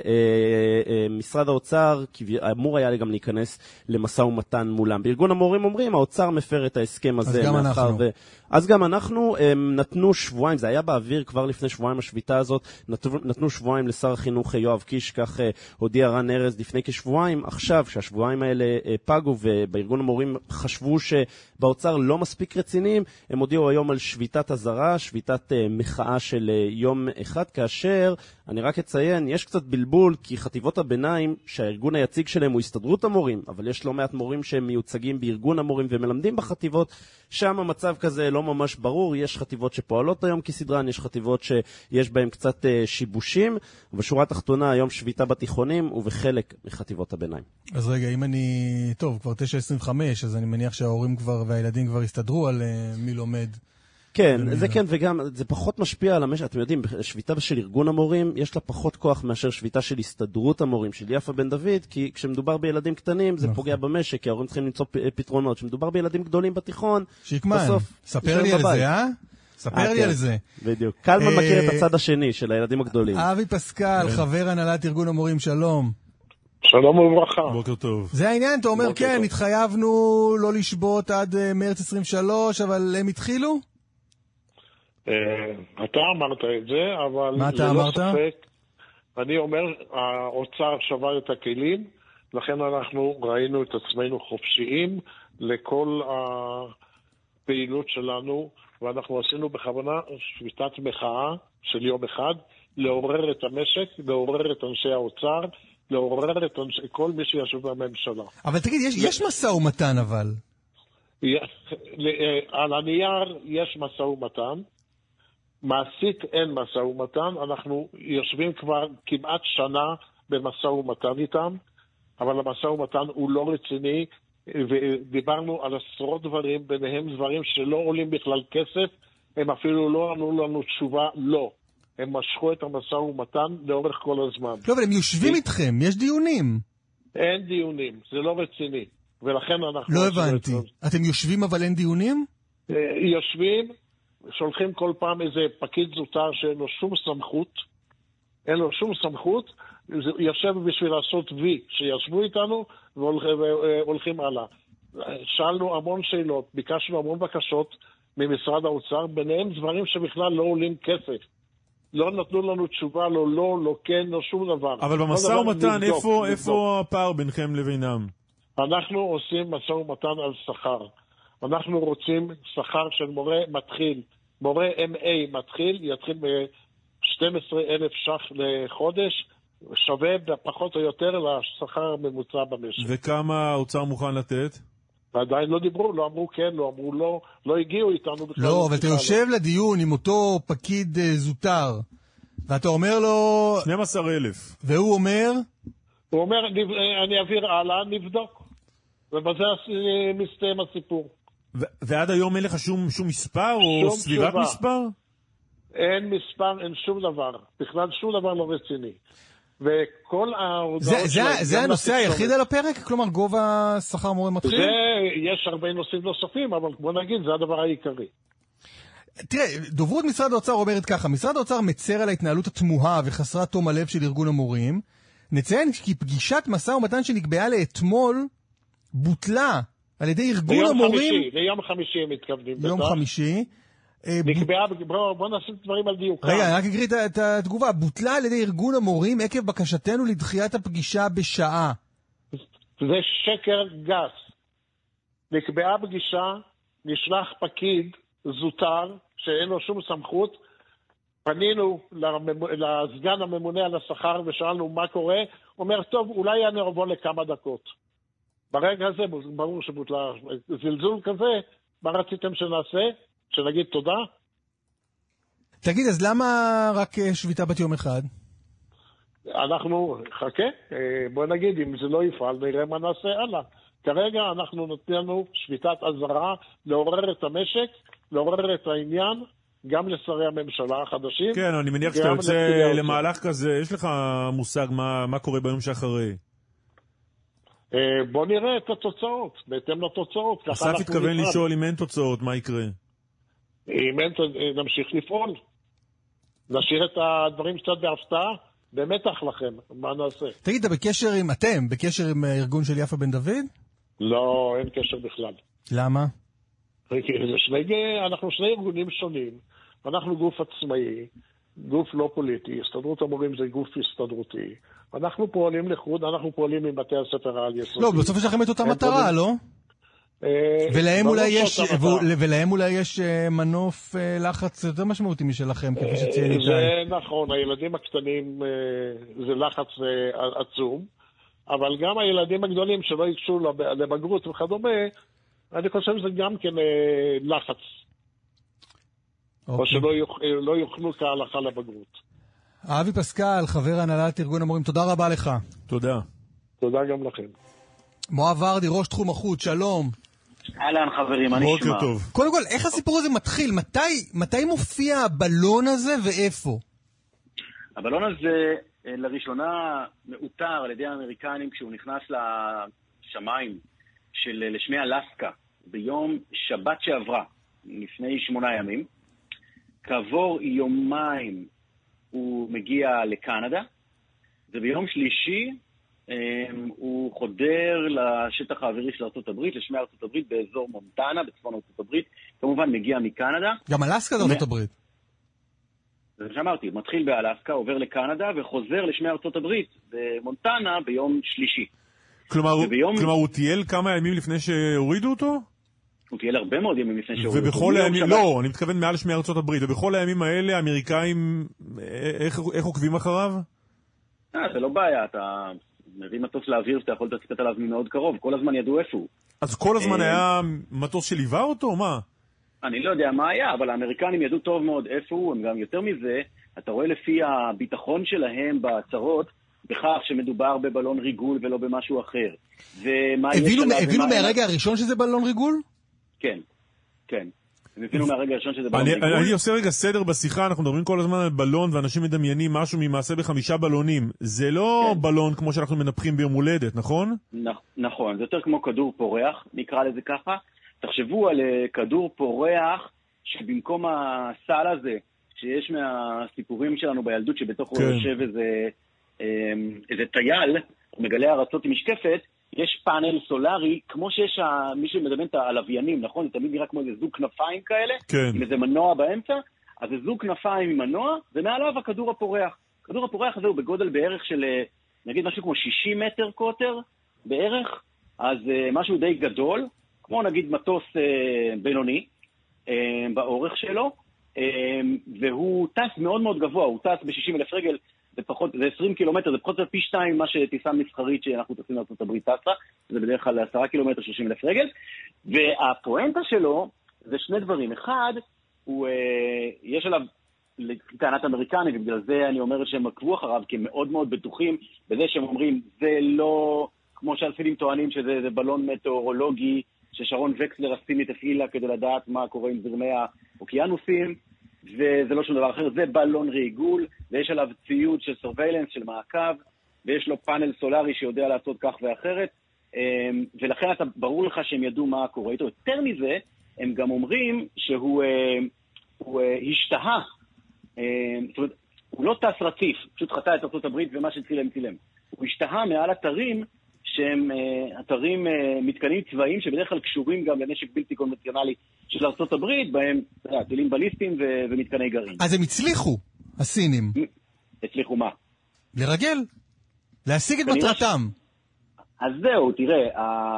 שמשרד האוצר אמור היה גם להיכנס למשא ומתן מולם. בארגון המורים אומרים, האוצר מפר את ההסכם הזה. אז גם אנחנו. אז גם אנחנו נתנו שבועיים, זה היה באוויר כבר לפני שבועיים השביתה הזאת, נתנו שבועיים לשר החינוך יואב קיש, כך הודיע רן ארז לפני כשבועיים. עכשיו, כשהשבועיים האלה פגו ובארגון המורים חשבו שבאוצר לא מספיק רציניים, הם הודיעו היום על שביתת הזרה, שביתת מחאה של יום אחד, כאשר, אני רק אציין, יש קצת בלבול, כי חטיבות הביניים, שהארגון היציג שלהם הוא הסתדרות המורים, אבל יש לא מעט מורים שהם מיוצגים בארגון המורים ומלמדים בחטיבות, שם המצב כזה לא ממש ברור, יש חטיבות שפועלות היום כסדרן, יש חטיבות שיש בהם קצת שיבושים, ובשורה התחתונה היום שביתה בתיכונים ובחלק מחטיבות הביניים. אז רגע, אם אני, טוב, כבר 9:25, אז אני מניח שההורים כבר והילדים כבר הסתדרו על מי לומד. כן, זה כן, וגם זה פחות משפיע על המשק. אתם יודעים, שביתה של ארגון המורים, יש לה פחות כוח מאשר שביתה של הסתדרות המורים, של יפה בן דוד, כי כשמדובר בילדים קטנים, זה פוגע במשק, כי ההורים צריכים למצוא פתרונות. כשמדובר בילדים גדולים בתיכון, בסוף... ספר לי על זה, ספר לי על זה. בדיוק. קלמן מכיר את הצד השני של הילדים הגדולים. אבי פסקל, חבר הנהלת ארגון המורים, שלום. שלום וברכה. בוקר טוב. זה העניין, אתה אומר, כן, התחייבנו לא לשבות עד מרץ 23, אבל הם התחילו? אתה אמרת את זה, אבל מה אתה אמרת? ספק, אני אומר, האוצר שבר את הכלים, לכן אנחנו ראינו את עצמנו חופשיים לכל הפעילות שלנו, ואנחנו עשינו בכוונה שביתת מחאה של יום אחד, לעורר את המשק, לעורר את אנשי האוצר, לעורר את כל מי שישב בממשלה. אבל תגיד, יש משא ומתן אבל. על הנייר יש משא ומתן, מעשית אין משא ומתן, אנחנו יושבים כבר כמעט שנה במשא ומתן איתם, אבל המשא ומתן הוא לא רציני, ודיברנו על עשרות דברים, ביניהם דברים שלא עולים בכלל כסף, הם אפילו לא ענו לנו תשובה לא. הם משכו את המשא ומתן לאורך כל הזמן. לא, אבל הם יושבים איתכם, יש דיונים. אין דיונים, זה לא רציני. ולכן אנחנו... לא הבנתי. אתם יושבים אבל אין דיונים? יושבים, שולחים כל פעם איזה פקיד זוטר שאין לו שום סמכות, אין לו שום סמכות, יושב בשביל לעשות וי, שישבו איתנו והולכים הלאה. שאלנו המון שאלות, ביקשנו המון בקשות ממשרד האוצר, ביניהם דברים שבכלל לא עולים כסף. לא נתנו לנו תשובה, לא כן, לא שום דבר. אבל במשא ומתן, איפה הפער ביניכם לבינם? אנחנו עושים משא ומתן על שכר. אנחנו רוצים שכר של מורה מתחיל. מורה MA מתחיל, יתחיל ב-12,000 ש"ח לחודש, שווה פחות או יותר לשכר הממוצע במשק. וכמה האוצר מוכן לתת? ועדיין לא דיברו, לא אמרו כן, לא אמרו לא, לא הגיעו איתנו בכלל. לא, אבל אתה יושב לדיון עם אותו פקיד זוטר, ואתה אומר לו... 12,000. והוא אומר? הוא אומר, אני אעביר הלאה, נבדוק. ובזה מסתיים הסיפור. ועד היום אין לך שום מספר או סביבת מספר? אין מספר, אין שום דבר. בכלל שום דבר לא רציני. וכל ההודעות... זה הנושא היחיד על הפרק? כלומר, גובה שכר מורה מתחיל? יש הרבה נושאים נוספים, אבל בוא נגיד, זה הדבר העיקרי. תראה, דוברות משרד האוצר אומרת ככה, משרד האוצר מצר על ההתנהלות התמוהה וחסרת תום הלב של ארגון המורים. נציין כי פגישת משא ומתן שנקבעה לאתמול בוטלה על ידי ארגון המורים... ליום חמישי הם מתכוונים. יום חמישי. נקבעה, בוא נשים דברים על דיוקם. רגע, אני רק אקריא את התגובה. בוטלה על ידי ארגון המורים עקב בקשתנו לדחיית הפגישה בשעה. זה שקר גס. נקבעה פגישה, נשלח פקיד זוטר, שאין לו שום סמכות, פנינו לסגן הממונה על השכר ושאלנו מה קורה, אומר, טוב, אולי אני אבוא לכמה דקות. ברגע הזה, ברור שבוטלה זלזול כזה, מה רציתם שנעשה? שנגיד תודה? תגיד, אז למה רק שביתה בת יום אחד? אנחנו, חכה, בוא נגיד, אם זה לא יפעל, נראה מה נעשה הלאה. כרגע אנחנו נותנים שביתת אזהרה, לעורר את המשק, לעורר את העניין, גם לשרי הממשלה החדשים. כן, אני מניח שאתה יוצא למהלך כזה, יש לך מושג מה קורה ביום שאחרי? בוא נראה את התוצאות, בהתאם לתוצאות. אסף התכוון לשאול אם אין תוצאות, מה יקרה? אם אין, נמשיך לפעול. נשאיר את הדברים קצת בהפתעה, במתח לכם, מה נעשה? תגיד, אתם בקשר עם הארגון של יפה בן דוד? לא, אין קשר בכלל. למה? אנחנו שני ארגונים שונים, אנחנו גוף עצמאי, גוף לא פוליטי, הסתדרות המורים זה גוף הסתדרותי, אנחנו פועלים לחוד, אנחנו פועלים עם בתי הספר העל יסודי. לא, בסוף יש לכם את אותה מטרה, לא? ולהם אולי יש מנוף לחץ יותר משמעותי משלכם, כפי שציין איתי. זה נכון, הילדים הקטנים זה לחץ עצום, אבל גם הילדים הגדולים שלא ייגשו לבגרות וכדומה, אני חושב שזה גם כן לחץ. או שלא יוכלו כהלכה לבגרות. אבי פסקל, חבר הנהלת ארגון המורים, תודה רבה לך. תודה. תודה גם לכם. מואב ורדי, ראש תחום החוץ, שלום. אהלן חברים, אני אשמע. בוקר טוב. קודם כל, איך הסיפור הזה מתחיל? מתי מופיע הבלון הזה ואיפה? הבלון הזה לראשונה מאותר על ידי האמריקנים כשהוא נכנס לשמיים לשמי אלסקה ביום שבת שעברה, לפני 8 ימים. כעבור יומיים הוא מגיע לקנדה, וביום שלישי הוא חודר לשטח האווירי של ארצות הברית, לשמי ארצות הברית באזור מונטנה, בצפון ארצות הברית, כמובן מגיע מקנדה. גם אלסקה זה ארצות הברית. שאמרתי, מתחיל באלסקה, עובר לקנדה וחוזר לשמי ארצות הברית במונטנה ביום שלישי. כלומר, הוא טייל כמה ימים לפני שהורידו אותו? הוא טייל הרבה מאוד ימים לפני שהורידו אותו. ובכל הימים, לא, אני מתכוון מעל שמי ארצות הברית, ובכל הימים האלה האמריקאים, איך עוקבים אחריו? זה לא בעיה, אתה מביא מטוס לאוויר שאתה יכול לצפות עליו ממאוד קרוב, כל הזמן ידעו איפה הוא. אז כל הזמן היה מטוס שליווה אותו, מה? אני לא יודע מה היה, אבל האמריקנים ידעו טוב מאוד איפה הוא, הם גם יותר מזה, אתה רואה לפי הביטחון שלהם בהצהרות, בכך שמדובר בבלון ריגול ולא במשהו אחר. הבינו מהרגע הראשון שזה בלון ריגול? כן, כן. הם הבינו מהרגע הראשון שזה בלון ריגול. אני עושה רגע סדר בשיחה, אנחנו מדברים כל הזמן על בלון, ואנשים מדמיינים משהו ממעשה ב5 בלונים. זה לא בלון כמו שאנחנו מנפחים ביום הולדת, נכון? נכון, זה יותר כמו כדור פורח, נקרא לזה ככה. תחשבו על כדור פורח שבמקום הסל הזה, שיש מהסיפורים שלנו בילדות, שבתוכו יושב איזה טייל, מגלה ארצות עם משקפת, יש פאנל סולרי, כמו שיש מי שמדמיין את הלוויינים, נכון? זה תמיד נראה כמו איזה זוג כנפיים כאלה, עם איזה מנוע באמצע, אז זה זוג כנפיים עם מנוע, ומעליו הכדור הפורח. הכדור הפורח הזה הוא בגודל בערך של, נגיד משהו כמו 60 מטר קוטר בערך, אז משהו די גדול, כמו נגיד מטוס בינוני באורך שלו, והוא טס מאוד מאוד גבוה, הוא טס ב-60,000 רגל, זה 20 קילומטר, זה פחות פי 2 מה שטיסה מסחרית שאנחנו טסים לארצות הברית טסה, זה בדרך כלל 10 קילומטר, 30,000 רגל, והפואנטה שלו זה שני דברים. אחד, יש עליו טענת אמריקנית, ובגלל זה אני אומר שהם עקבו אחריו, כי הם מאוד מאוד בטוחים בזה שהם אומרים, זה לא, כמו שהסינים טוענים שזה בלון מטאורולוגי, ששרון וקסלר הסינית הפעילה כדי לדעת מה קורה עם זרמי האוקיינוסים, וזה לא שום דבר אחר, זה בלון ריגול, ויש עליו ציוד של סורוויילנס, של מעקב, ויש לו פאנל סולרי שיודע לעשות כך ואחרת, ולכן ברור לך שהם ידעו מה קורה איתו. יותר מזה, הם גם אומרים שהוא השתהה, זאת אומרת, הוא לא טס רציף, פשוט חטא את ארצות הברית ומה שצילם צילם. הוא השתהה מעל אתרים שהם אתרים, מתקנים צבאיים שבדרך כלל קשורים גם לנשק בלתי קונבנציונלי של ארצות הברית, בהם טילים בליסטיים ומתקני גרעין. אז הם הצליחו, הסינים. הצליחו מה? לרגל, להשיג את מטרתם. אז זהו, תראה,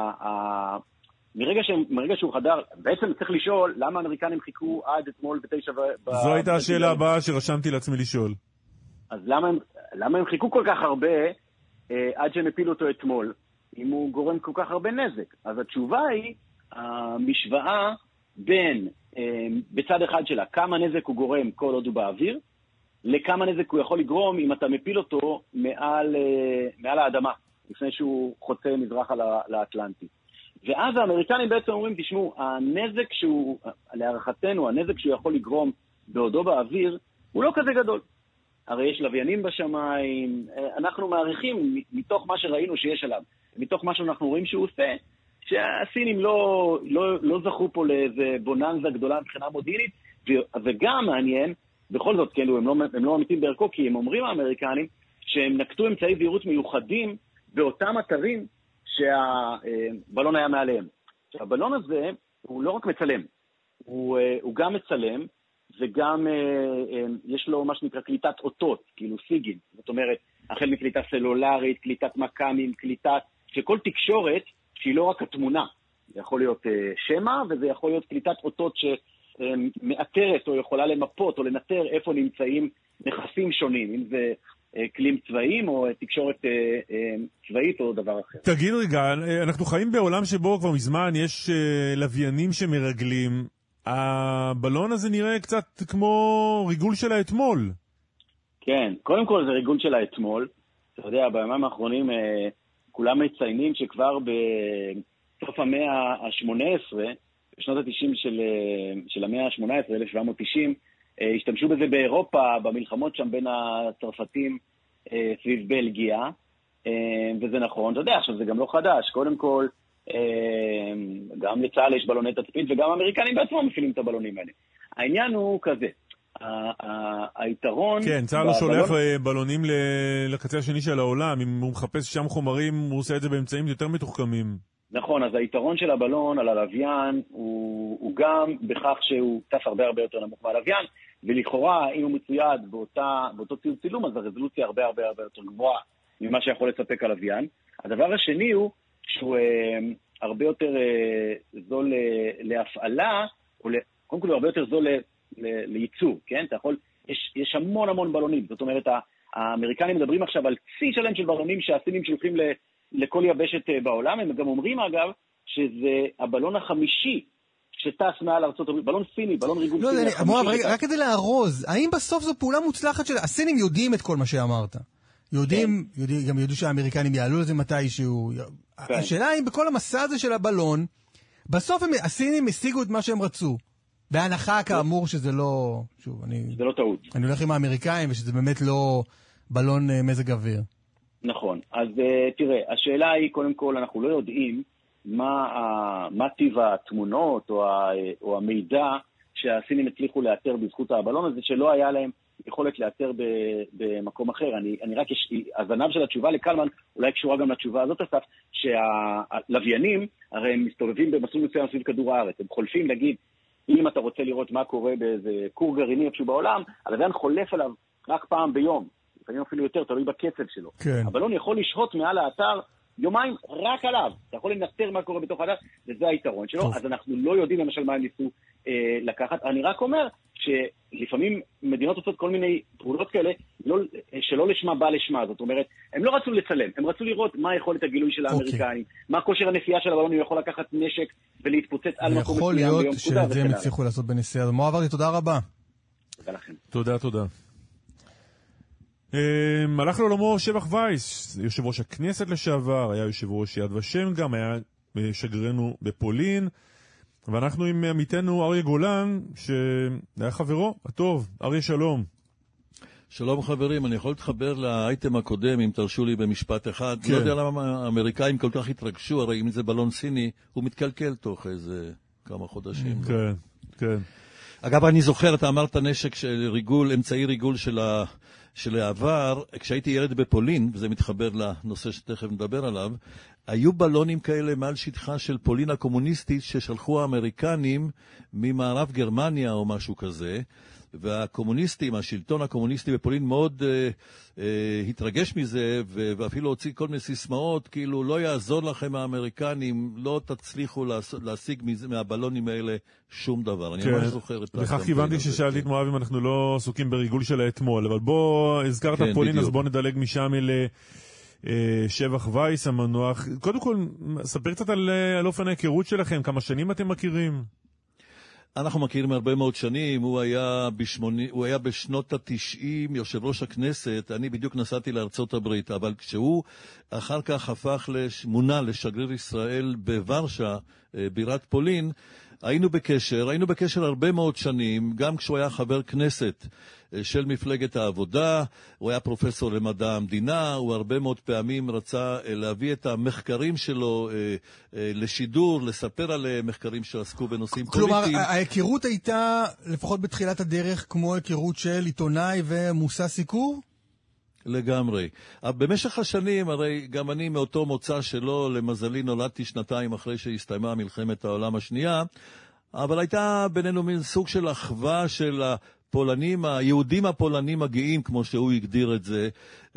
מרגע שהוא חדר, בעצם צריך לשאול למה האמריקנים חיכו עד אתמול ב9. זו הייתה השאלה הבאה שרשמתי לעצמי לשאול. אז למה הם חיכו כל כך הרבה עד שהם הפילו אותו אתמול, אם הוא גורם כל כך הרבה נזק? אז התשובה היא, המשוואה בין, בצד אחד שלה, כמה נזק הוא גורם כל עוד הוא באוויר, לכמה נזק הוא יכול לגרום אם אתה מפיל אותו מעל האדמה, לפני שהוא חוצה מזרחה לאטלנטי. ואז האמריקנים בעצם אומרים, תשמעו, הנזק שהוא, להערכתנו, הנזק שהוא יכול לגרום בעודו באוויר, הוא לא כזה גדול. הרי יש לוויינים בשמיים, אנחנו מעריכים מתוך מה שראינו שיש עליו, מתוך מה שאנחנו רואים שהוא עושה, שהסינים לא זכו פה לאיזה בוננזה גדולה מבחינה מודיעינית, וגם מעניין, בכל זאת, כאילו, הם לא אמיתים בערכו, כי הם אומרים האמריקנים שהם נקטו אמצעי זהירות מיוחדים באותם אתרים שהבלון היה מעליהם. הבלון הזה הוא לא רק מצלם, הוא גם מצלם, וגם יש לו מה שנקרא קליטת אותות, כאילו סיגים. זאת אומרת, החל מקליטה סלולרית, קליטת מקמים, קליטת, שכל תקשורת שהיא לא רק התמונה. זה יכול להיות שמה, וזה יכול להיות קליטת אותות שמאתרת או יכולה למפות או לנטר איפה נמצאים נכסים שונים, אם זה כלים צבאיים או תקשורת צבאית או דבר אחר. תגיד רגע, אנחנו חיים בעולם שבו כבר מזמן יש לוויינים שמרגלים. הבלון הזה נראה קצת כמו ריגול של האתמול. כן, קודם כל זה ריגול של האתמול. אתה יודע, בימים האחרונים כולם מציינים שכבר בסוף המאה ה-18, בשנות ה-90 של המאה ה-18, 1790, השתמשו בזה באירופה, במלחמות שם בין הצרפתים סביב בלגיה, וזה נכון, אתה יודע, עכשיו זה גם לא חדש, קודם כל, גם לצה"ל יש בלוני תצפית, וגם האמריקנים בעצמם מפעילים את הבלונים האלה. העניין הוא כזה, היתרון... כן, צה"ל לא שולח בלונים לקצה השני של העולם, אם הוא מחפש שם חומרים, הוא עושה את זה באמצעים יותר מתוחכמים. נכון, אז היתרון של הבלון על הלוויין הוא גם בכך שהוא טס הרבה יותר נמוך מהלוויין, ולכאורה, אם הוא מצויד באותו ציוד צילום, אז הרזולוציה הרבה הרבה הרבה יותר גבוהה ממה שיכול לספק הלוויין. הדבר השני הוא שהוא הרבה יותר זול להפעלה, קודם כל הוא הרבה יותר זול לייצור, כן? אתה יכול, יש המון המון בלונים, זאת אומרת, האמריקנים מדברים עכשיו על צי שלם של בלונים שהסינים שולחים לכל יבשת בעולם, הם גם אומרים אגב, שזה הבלון החמישי שטס מעל ארצות הברית, בלון סיני, בלון ריגול סיני. לא, מואב, רק כדי להרוז, האם בסוף זו פעולה מוצלחת של... הסינים יודעים את כל מה שאמרת. גם יודעו שהאמריקנים יעלו לזה מתישהו. השאלה האם בכל המסע הזה של הבלון, בסוף הסינים השיגו את מה שהם רצו. בהנחה כאמור שזה לא... שוב, זה לא טעות. אני הולך עם האמריקאים ושזה באמת לא בלון מזג אוויר. נכון. אז תראה, השאלה היא, קודם כל, אנחנו לא יודעים מה טיב התמונות או המידע שהסינים הצליחו לאתר בזכות הבלון הזה, שלא היה להם יכולת לאתר במקום אחר. אני רק, הזנב של התשובה לקלמן, אולי קשורה גם לתשובה הזאת אסף, שהלוויינים, הרי הם מסתובבים במסלול מסוים סביב כדור הארץ. הם חולפים, להגיד, אם אתה רוצה לראות מה קורה באיזה כור גרעיני איפשהו בעולם, הלוויין חולף עליו רק פעם ביום. לפעמים אפילו יותר, תלוי בקצב שלו. כן. הבלון יכול לשהות מעל האתר יומיים רק עליו. אתה יכול לנטר מה קורה בתוך האתר, וזה היתרון שלו. טוב. אז אנחנו לא יודעים למשל מה הם ניסו לקחת. אני רק אומר שלפעמים מדינות עושות כל מיני פעולות כאלה, שלא לשמה בא לשמה. זאת אומרת, הם לא רצו לצלם, הם רצו לראות מה יכולת הגילוי של האמריקאים, מה כושר הנסיעה של הבלון, הוא יכול לקחת נשק ולהתפוצץ על מקום מסוים ביום פקודה. יכול להיות שאת זה הם הצליחו לעשות בנסיעה. מואב ארדי, תודה רבה. תודה לכם. תודה. הלך לעולמו שבח וייס, יושב ראש הכנסת לשעבר, היה יושב ראש יד ושם גם, היה שגרירנו בפולין, ואנחנו עם עמיתנו אריה גולן, שהיה חברו הטוב. אריה, שלום. שלום חברים, אני יכול להתחבר לאייטם הקודם, אם תרשו לי במשפט אחד. כן. לא יודע למה האמריקאים כל כך התרגשו, הרי אם זה בלון סיני, הוא מתקלקל תוך איזה כמה חודשים. כן. אגב, אני זוכר, אתה אמרת נשק של ריגול, אמצעי ריגול של העבר, כשהייתי ילד בפולין, וזה מתחבר לנושא שתכף נדבר עליו, היו בלונים כאלה מעל שטחה של פולין הקומוניסטית ששלחו האמריקנים ממערב גרמניה או משהו כזה, והקומוניסטים, השלטון הקומוניסטי בפולין מאוד התרגש מזה, ואפילו הוציא כל מיני סיסמאות, כאילו לא יעזור לכם האמריקנים, לא תצליחו להשיג מהבלונים האלה שום דבר. אני ממש זוכר את לכך כיוונתי ששאלתי את מואב אם אנחנו לא עסוקים בריגול של האתמול, אבל בוא, הזכרת פולין, אז בוא נדלג משם אל שבח וייס המנוח. קודם כל, ספר קצת על אופן ההיכרות שלכם, כמה שנים אתם מכירים? אנחנו מכירים הרבה מאוד שנים, הוא היה בשנות ה-90 יושב ראש הכנסת, אני בדיוק נסעתי לארצות הברית, אבל כשהוא אחר כך מונה לשגריר ישראל בוורשה, בירת פולין, היינו בקשר הרבה מאוד שנים, גם כשהוא היה חבר כנסת של מפלגת העבודה, הוא היה פרופסור למדע המדינה, הוא הרבה מאוד פעמים רצה להביא את המחקרים שלו לשידור, לספר על מחקרים שעסקו בנושאים פוליטיים. כלומר, ההיכרות הייתה, לפחות בתחילת הדרך, כמו היכרות של עיתונאי ומושא סיקור? לגמרי. במשך השנים, הרי גם אני מאותו מוצא שלו, למזלי נולדתי שנתיים אחרי שהסתיימה מלחמת העולם השנייה, אבל הייתה בינינו מין סוג של אחווה של הפולנים, היהודים הפולנים הגאים, כמו שהוא הגדיר את זה,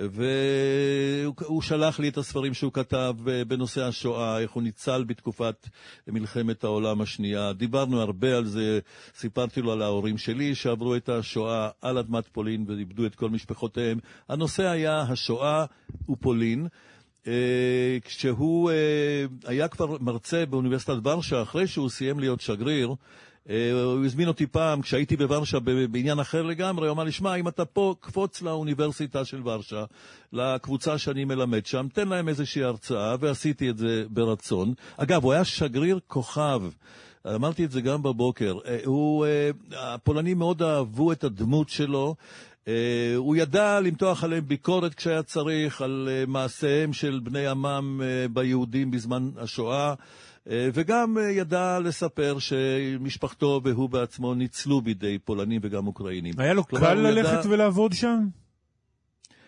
והוא שלח לי את הספרים שהוא כתב בנושא השואה, איך הוא ניצל בתקופת מלחמת העולם השנייה. דיברנו הרבה על זה, סיפרתי לו על ההורים שלי שעברו את השואה על אדמת פולין ואיבדו את כל משפחותיהם. הנושא היה השואה ופולין. כשהוא היה כבר מרצה באוניברסיטת ורשה, אחרי שהוא סיים להיות שגריר, הוא הזמין אותי פעם, כשהייתי בוורשה בעניין אחר לגמרי, הוא אמר לי, שמע, אם אתה פה, קפוץ לאוניברסיטה של ורשה, לקבוצה שאני מלמד שם, תן להם איזושהי הרצאה, ועשיתי את זה ברצון. אגב, הוא היה שגריר כוכב, אמרתי את זה גם בבוקר, הפולנים מאוד אהבו את הדמות שלו, הוא ידע למתוח עליהם ביקורת כשהיה צריך, על מעשיהם של בני עמם ביהודים בזמן השואה, וגם ידע לספר שמשפחתו והוא בעצמו ניצלו בידי פולנים וגם אוקראינים. היה לו קל ללכת ולעבוד שם?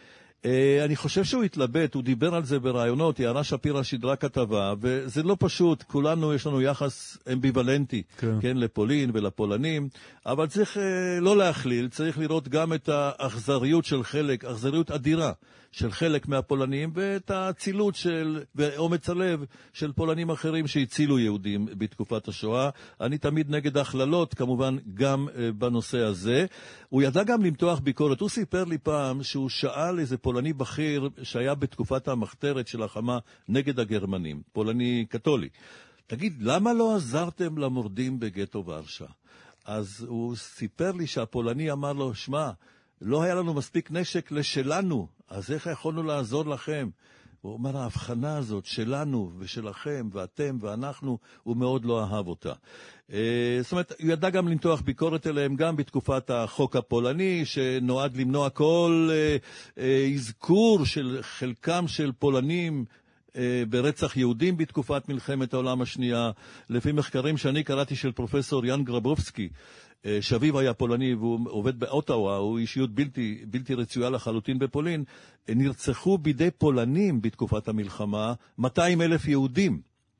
אני חושב שהוא התלבט, הוא דיבר על זה ברעיונות, יערה שפירא שידרה כתבה, וזה לא פשוט, כולנו יש לנו יחס אמביוולנטי, כן, לפולין ולפולנים, אבל צריך לא להכליל, צריך לראות גם את האכזריות של חלק, אכזריות אדירה של חלק מהפולנים, ואת האצילות ואומץ הלב של פולנים אחרים שהצילו יהודים בתקופת השואה. אני תמיד נגד הכללות, כמובן גם בנושא הזה. הוא ידע גם למתוח ביקורת. הוא סיפר לי פעם שהוא שאל איזה פולני בכיר שהיה בתקופת המחתרת של החמה נגד הגרמנים, פולני קתולי. תגיד, למה לא עזרתם למורדים בגטו ורשה? אז הוא סיפר לי שהפולני אמר לו, שמע, לא היה לנו מספיק נשק לשלנו, אז איך יכולנו לעזור לכם? הוא אומר, ההבחנה הזאת שלנו ושלכם ואתם ואנחנו, הוא מאוד לא אהב אותה. זאת אומרת, הוא ידע גם למתוח ביקורת אליהם גם בתקופת החוק הפולני, שנועד למנוע כל אזכור של חלקם של פולנים ברצח יהודים בתקופת מלחמת העולם השנייה. לפי מחקרים שאני קראתי של פרופסור יאן גרבובסקי, שאביו היה פולני והוא עובד באוטאווה, הוא אישיות בלתי רצויה לחלוטין בפולין, נרצחו בידי פולנים בתקופת המלחמה 200,000 יהודים.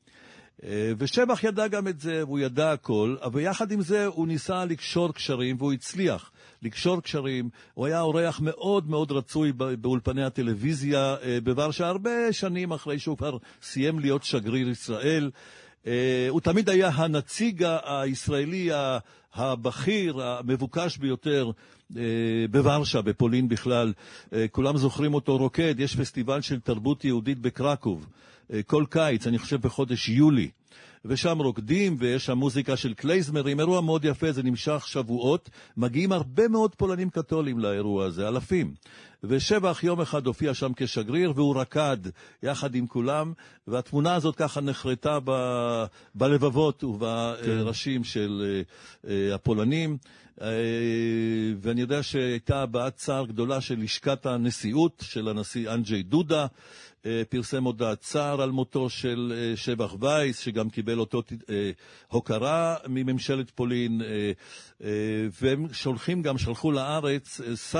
ושבח ידע גם את זה, והוא ידע הכל, אבל יחד עם זה הוא ניסה לקשור קשרים, והוא הצליח לקשור קשרים. הוא היה אורח מאוד מאוד רצוי באולפני הטלוויזיה בוורשה, הרבה שנים אחרי שהוא כבר סיים להיות שגריר ישראל. הוא תמיד היה הנציג הישראלי הבכיר, המבוקש ביותר בוורשה, בפולין בכלל. כולם זוכרים אותו רוקד, יש פסטיבל של תרבות יהודית בקרקוב, כל קיץ, אני חושב בחודש יולי. ושם רוקדים, ויש שם מוזיקה של קלייזמרים, אירוע מאוד יפה, זה נמשך שבועות, מגיעים הרבה מאוד פולנים קתולים לאירוע הזה, אלפים. ושבח יום אחד הופיע שם כשגריר, והוא רקד יחד עם כולם, והתמונה הזאת ככה נחרטה בלבבות ובראשים של הפולנים. ואני יודע שהייתה הבעת צער גדולה של לשכת הנשיאות, של הנשיא אנג'י דודה, פרסם הודעת צער על מותו של שבח וייס, שגם קיבל אותו הוקרה מממשלת פולין, והם שלחו לארץ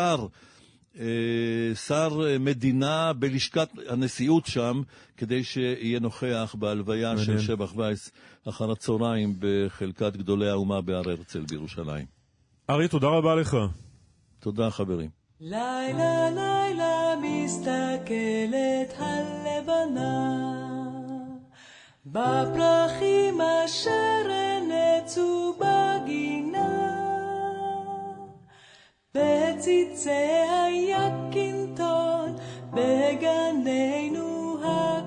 שר מדינה בלשכת הנשיאות שם, כדי שיהיה נוכח בהלוויה של שבח וייס אחר הצהריים בחלקת גדולי האומה בהר הרצל בירושלים. ארי, תודה רבה לך. תודה חברים. לילה לילה מסתכלת הלבנה בפרחים אשר נצו בגינה, בציצי היקינטון בגננו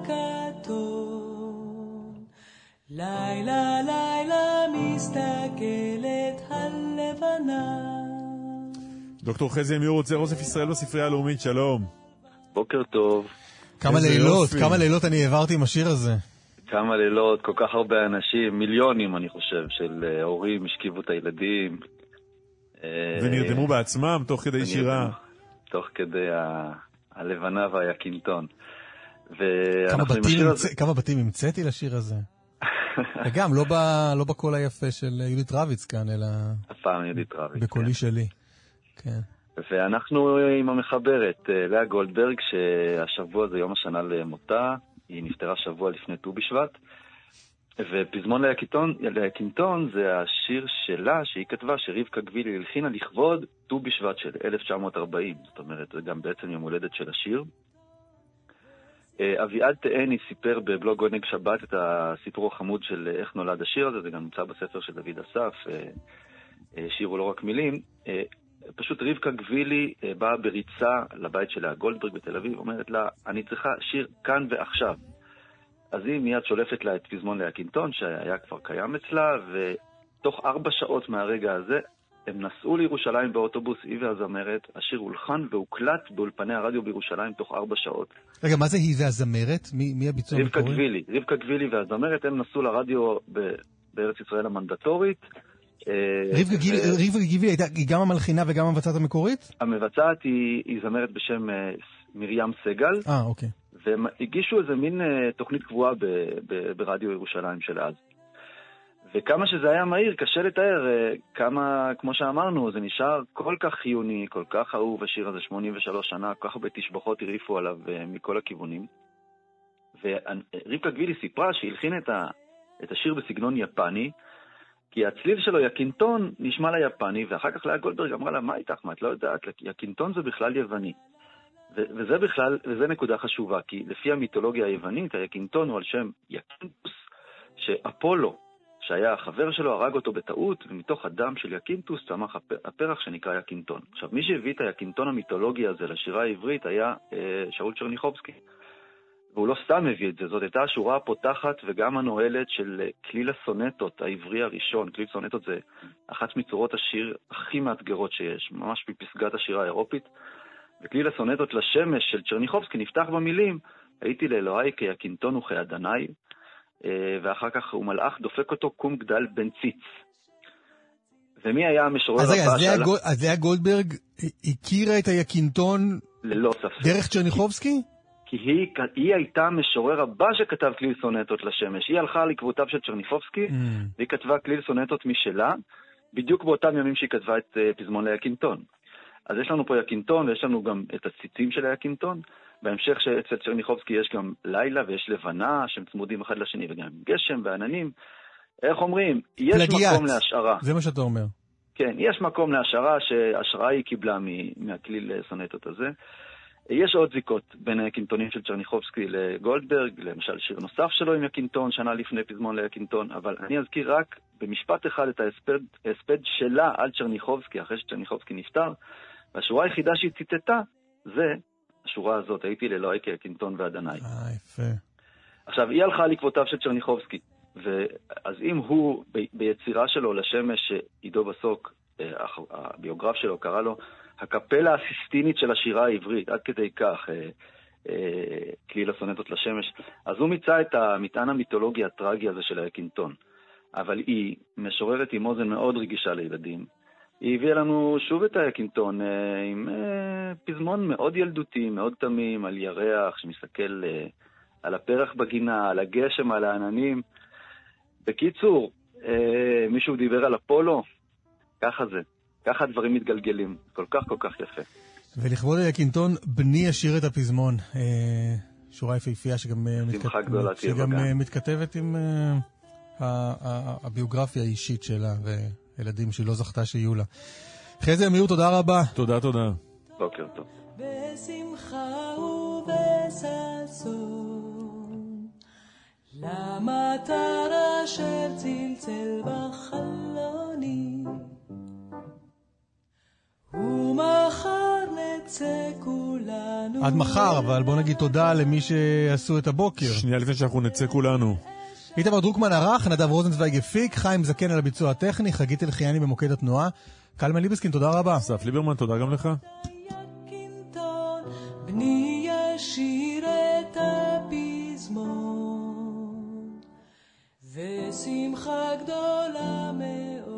הכתום. לילה לילה מסתכלת הלבנה. דוקטור חזי אמיר, רוצה רוסף ישראל בספרייה הלאומית, שלום. בוקר טוב. כמה לילות אני העברתי עם השיר הזה. כמה לילות, כל כך הרבה אנשים, מיליונים אני חושב, של הורים, השכיבו את הילדים. ונרדמו בעצמם תוך כדי שירה. תוך כדי הלבנה והיקינטון. כמה בתים המצאתי לשיר הזה. וגם, לא בקול היפה של יהודית רביץ כאן, אלא הפעם יהודית רביץ. בקולי שלי. כן. ואנחנו עם המחברת, לאה גולדברג, שהשבוע זה יום השנה למותה, היא נפטרה שבוע לפני ט"ו בשבט, ופזמון ליקינטון זה השיר שלה, שהיא כתבה, שרבקה גבילי הלחינה לכבוד ט"ו בשבט של 1940, זאת אומרת, זה גם בעצם יום הולדת של השיר. אביעד תאני סיפר בבלוג עונג שבת את הסיפור החמוד של איך נולד השיר הזה, זה גם נמצא בספר של דוד אסף, שיר הוא לא רק מילים. פשוט רבקה גבילי באה בריצה לבית שלה, גולדברג בתל אביב, אומרת לה, אני צריכה שיר כאן ועכשיו. אז היא מיד שולפת לה את פזמון ליקינטון, שהיה כבר קיים אצלה, ותוך 4 שעות מהרגע הזה, הם נסעו לירושלים באוטובוס, היא והזמרת, השיר הולחן והוקלט באולפני הרדיו בירושלים תוך 4 שעות. רגע, מה זה היא והזמרת? מי הביצוע המקורי? רבקה גבילי והזמרת, הם נסעו לרדיו בארץ ישראל המנדטורית. רבקה גבילי היא גם המלחינה וגם המבצעת המקורית? המבצעת היא זמרת בשם מרים סגל. אוקיי. והם הגישו איזה מין תוכנית קבועה ברדיו ירושלים של אז. וכמה שזה היה מהיר, קשה לתאר כמה, כמו שאמרנו, זה נשאר כל כך חיוני, כל כך אהוב, השיר הזה 83 שנה, כל כך הרבה תשבחות הריפו עליו מכל הכיוונים. ורבקה גבילי סיפרה שהלחין את השיר בסגנון יפני, כי הצליל שלו, יקינטון, נשמע לה יפני, ואחר כך לאה גולדברג אמרה לה, מה איתך? מה את לא יודעת? יקינטון זה בכלל יווני. וזה נקודה חשובה, כי לפי המיתולוגיה היוונית, היקינטון הוא על שם יקינטוס, שאפולו, שהיה החבר שלו, הרג אותו בטעות, ומתוך הדם של יקינטוס צמח הפרח שנקרא יקינטון. עכשיו, מי שהביא את היקינטון המיתולוגי הזה לשירה העברית היה שאול צ'רניחובסקי. והוא לא סתם הביא את זה, זאת הייתה השורה הפותחת וגם הנועלת של כליל הסונטות העברי הראשון. כליל סונטות זה אחת מצורות השיר הכי מאתגרות שיש, ממש בפסגת השירה האירופית. וכליל הסונטות לשמש של צ'רניחובסקי נפתח במילים, הייתי לאלוהי כיקינטון וכאדוני, ואחר כך הוא מלאך דופק אותו קום גדל בן ציץ. ומי היה המשורר הבא? אז לאה גולדברג הכירה את היקינטון ללא ספק. דרך צ'רניחובסקי? כי היא הייתה המשורר הבא שכתב כליל סונטות לשמש. היא הלכה לעקבותיו של צ'רניחובסקי, והיא כתבה כליל סונטות משלה, בדיוק באותם ימים שהיא כתבה את פזמון ליקינטון. אז יש לנו פה יקינטון, ויש לנו גם את הציצים של היקינטון. בהמשך שאצל צ'רניחובסקי יש גם לילה ויש לבנה, שהם צמודים אחד לשני, וגם גשם ועננים. איך אומרים? יש מקום להשערה. זה מה שאתה אומר. כן, יש מקום להשערה, שהשערה היא קיבלה מהכליל סונטות הזה. יש עוד זיקות בין היקינטונים של צ'רניחובסקי לגולדברג, למשל שיר נוסף שלו עם יקינטון, שנה לפני פזמון ליקינטון, אבל אני אזכיר רק במשפט אחד את ההספד שלה על צ'רניחובסקי, אחרי שצ'רניחובסקי נפטר, והשורה היחידה שהיא ציטטה, זה השורה הזאת, הייתי לאלוהי כיקינטון ואדוני. יפה. עכשיו, היא הלכה לעקבותיו של צ'רניחובסקי, אז אם הוא ביצירה שלו לשמש, עידו בסוק, הביוגרף שלו קרא לו, הקפלה הסיסטינית של השירה העברית, עד כדי כך, כליל הסונטות לשמש, אז הוא מצא את המטען המיתולוגי הטרגי הזה של היקינטון. אבל היא משוררת עם אוזן מאוד רגישה לילדים. היא הביאה לנו שוב את היקינטון עם פזמון מאוד ילדותי, מאוד תמים, על ירח שמסתכל על הפרח בגינה, על הגשם, על העננים. בקיצור, מישהו דיבר על אפולו, ככה זה. ככה הדברים מתגלגלים. כל כך כל כך יפה. ולכבוד היקינטון, בני ישיר את הפזמון. שורה יפהפייה שגם מתכתבת עם הביוגרפיה האישית שלה וילדים שהיא לא זכתה שיהיו לה. חזי אמיר, תודה רבה. תודה, תודה. בוקר טוב. בשמחה ובששון למטר אשר צלצל בחלוני ומחר נצא כולנו. עד מחר, אבל בוא נגיד תודה למי שעשו את הבוקר. שנייה לפני שאנחנו נצא כולנו. איתמר דרוקמן ערך, נדב רוזנצוויג הפיק, חיים זקן על הביצוע הטכני, חגית אלחייני במוקד התנועה. קלמן ליבסקין, תודה רבה. אסף ליברמן, תודה גם לך. בני ישיר את הפזמון ושמחה גדולה מאוד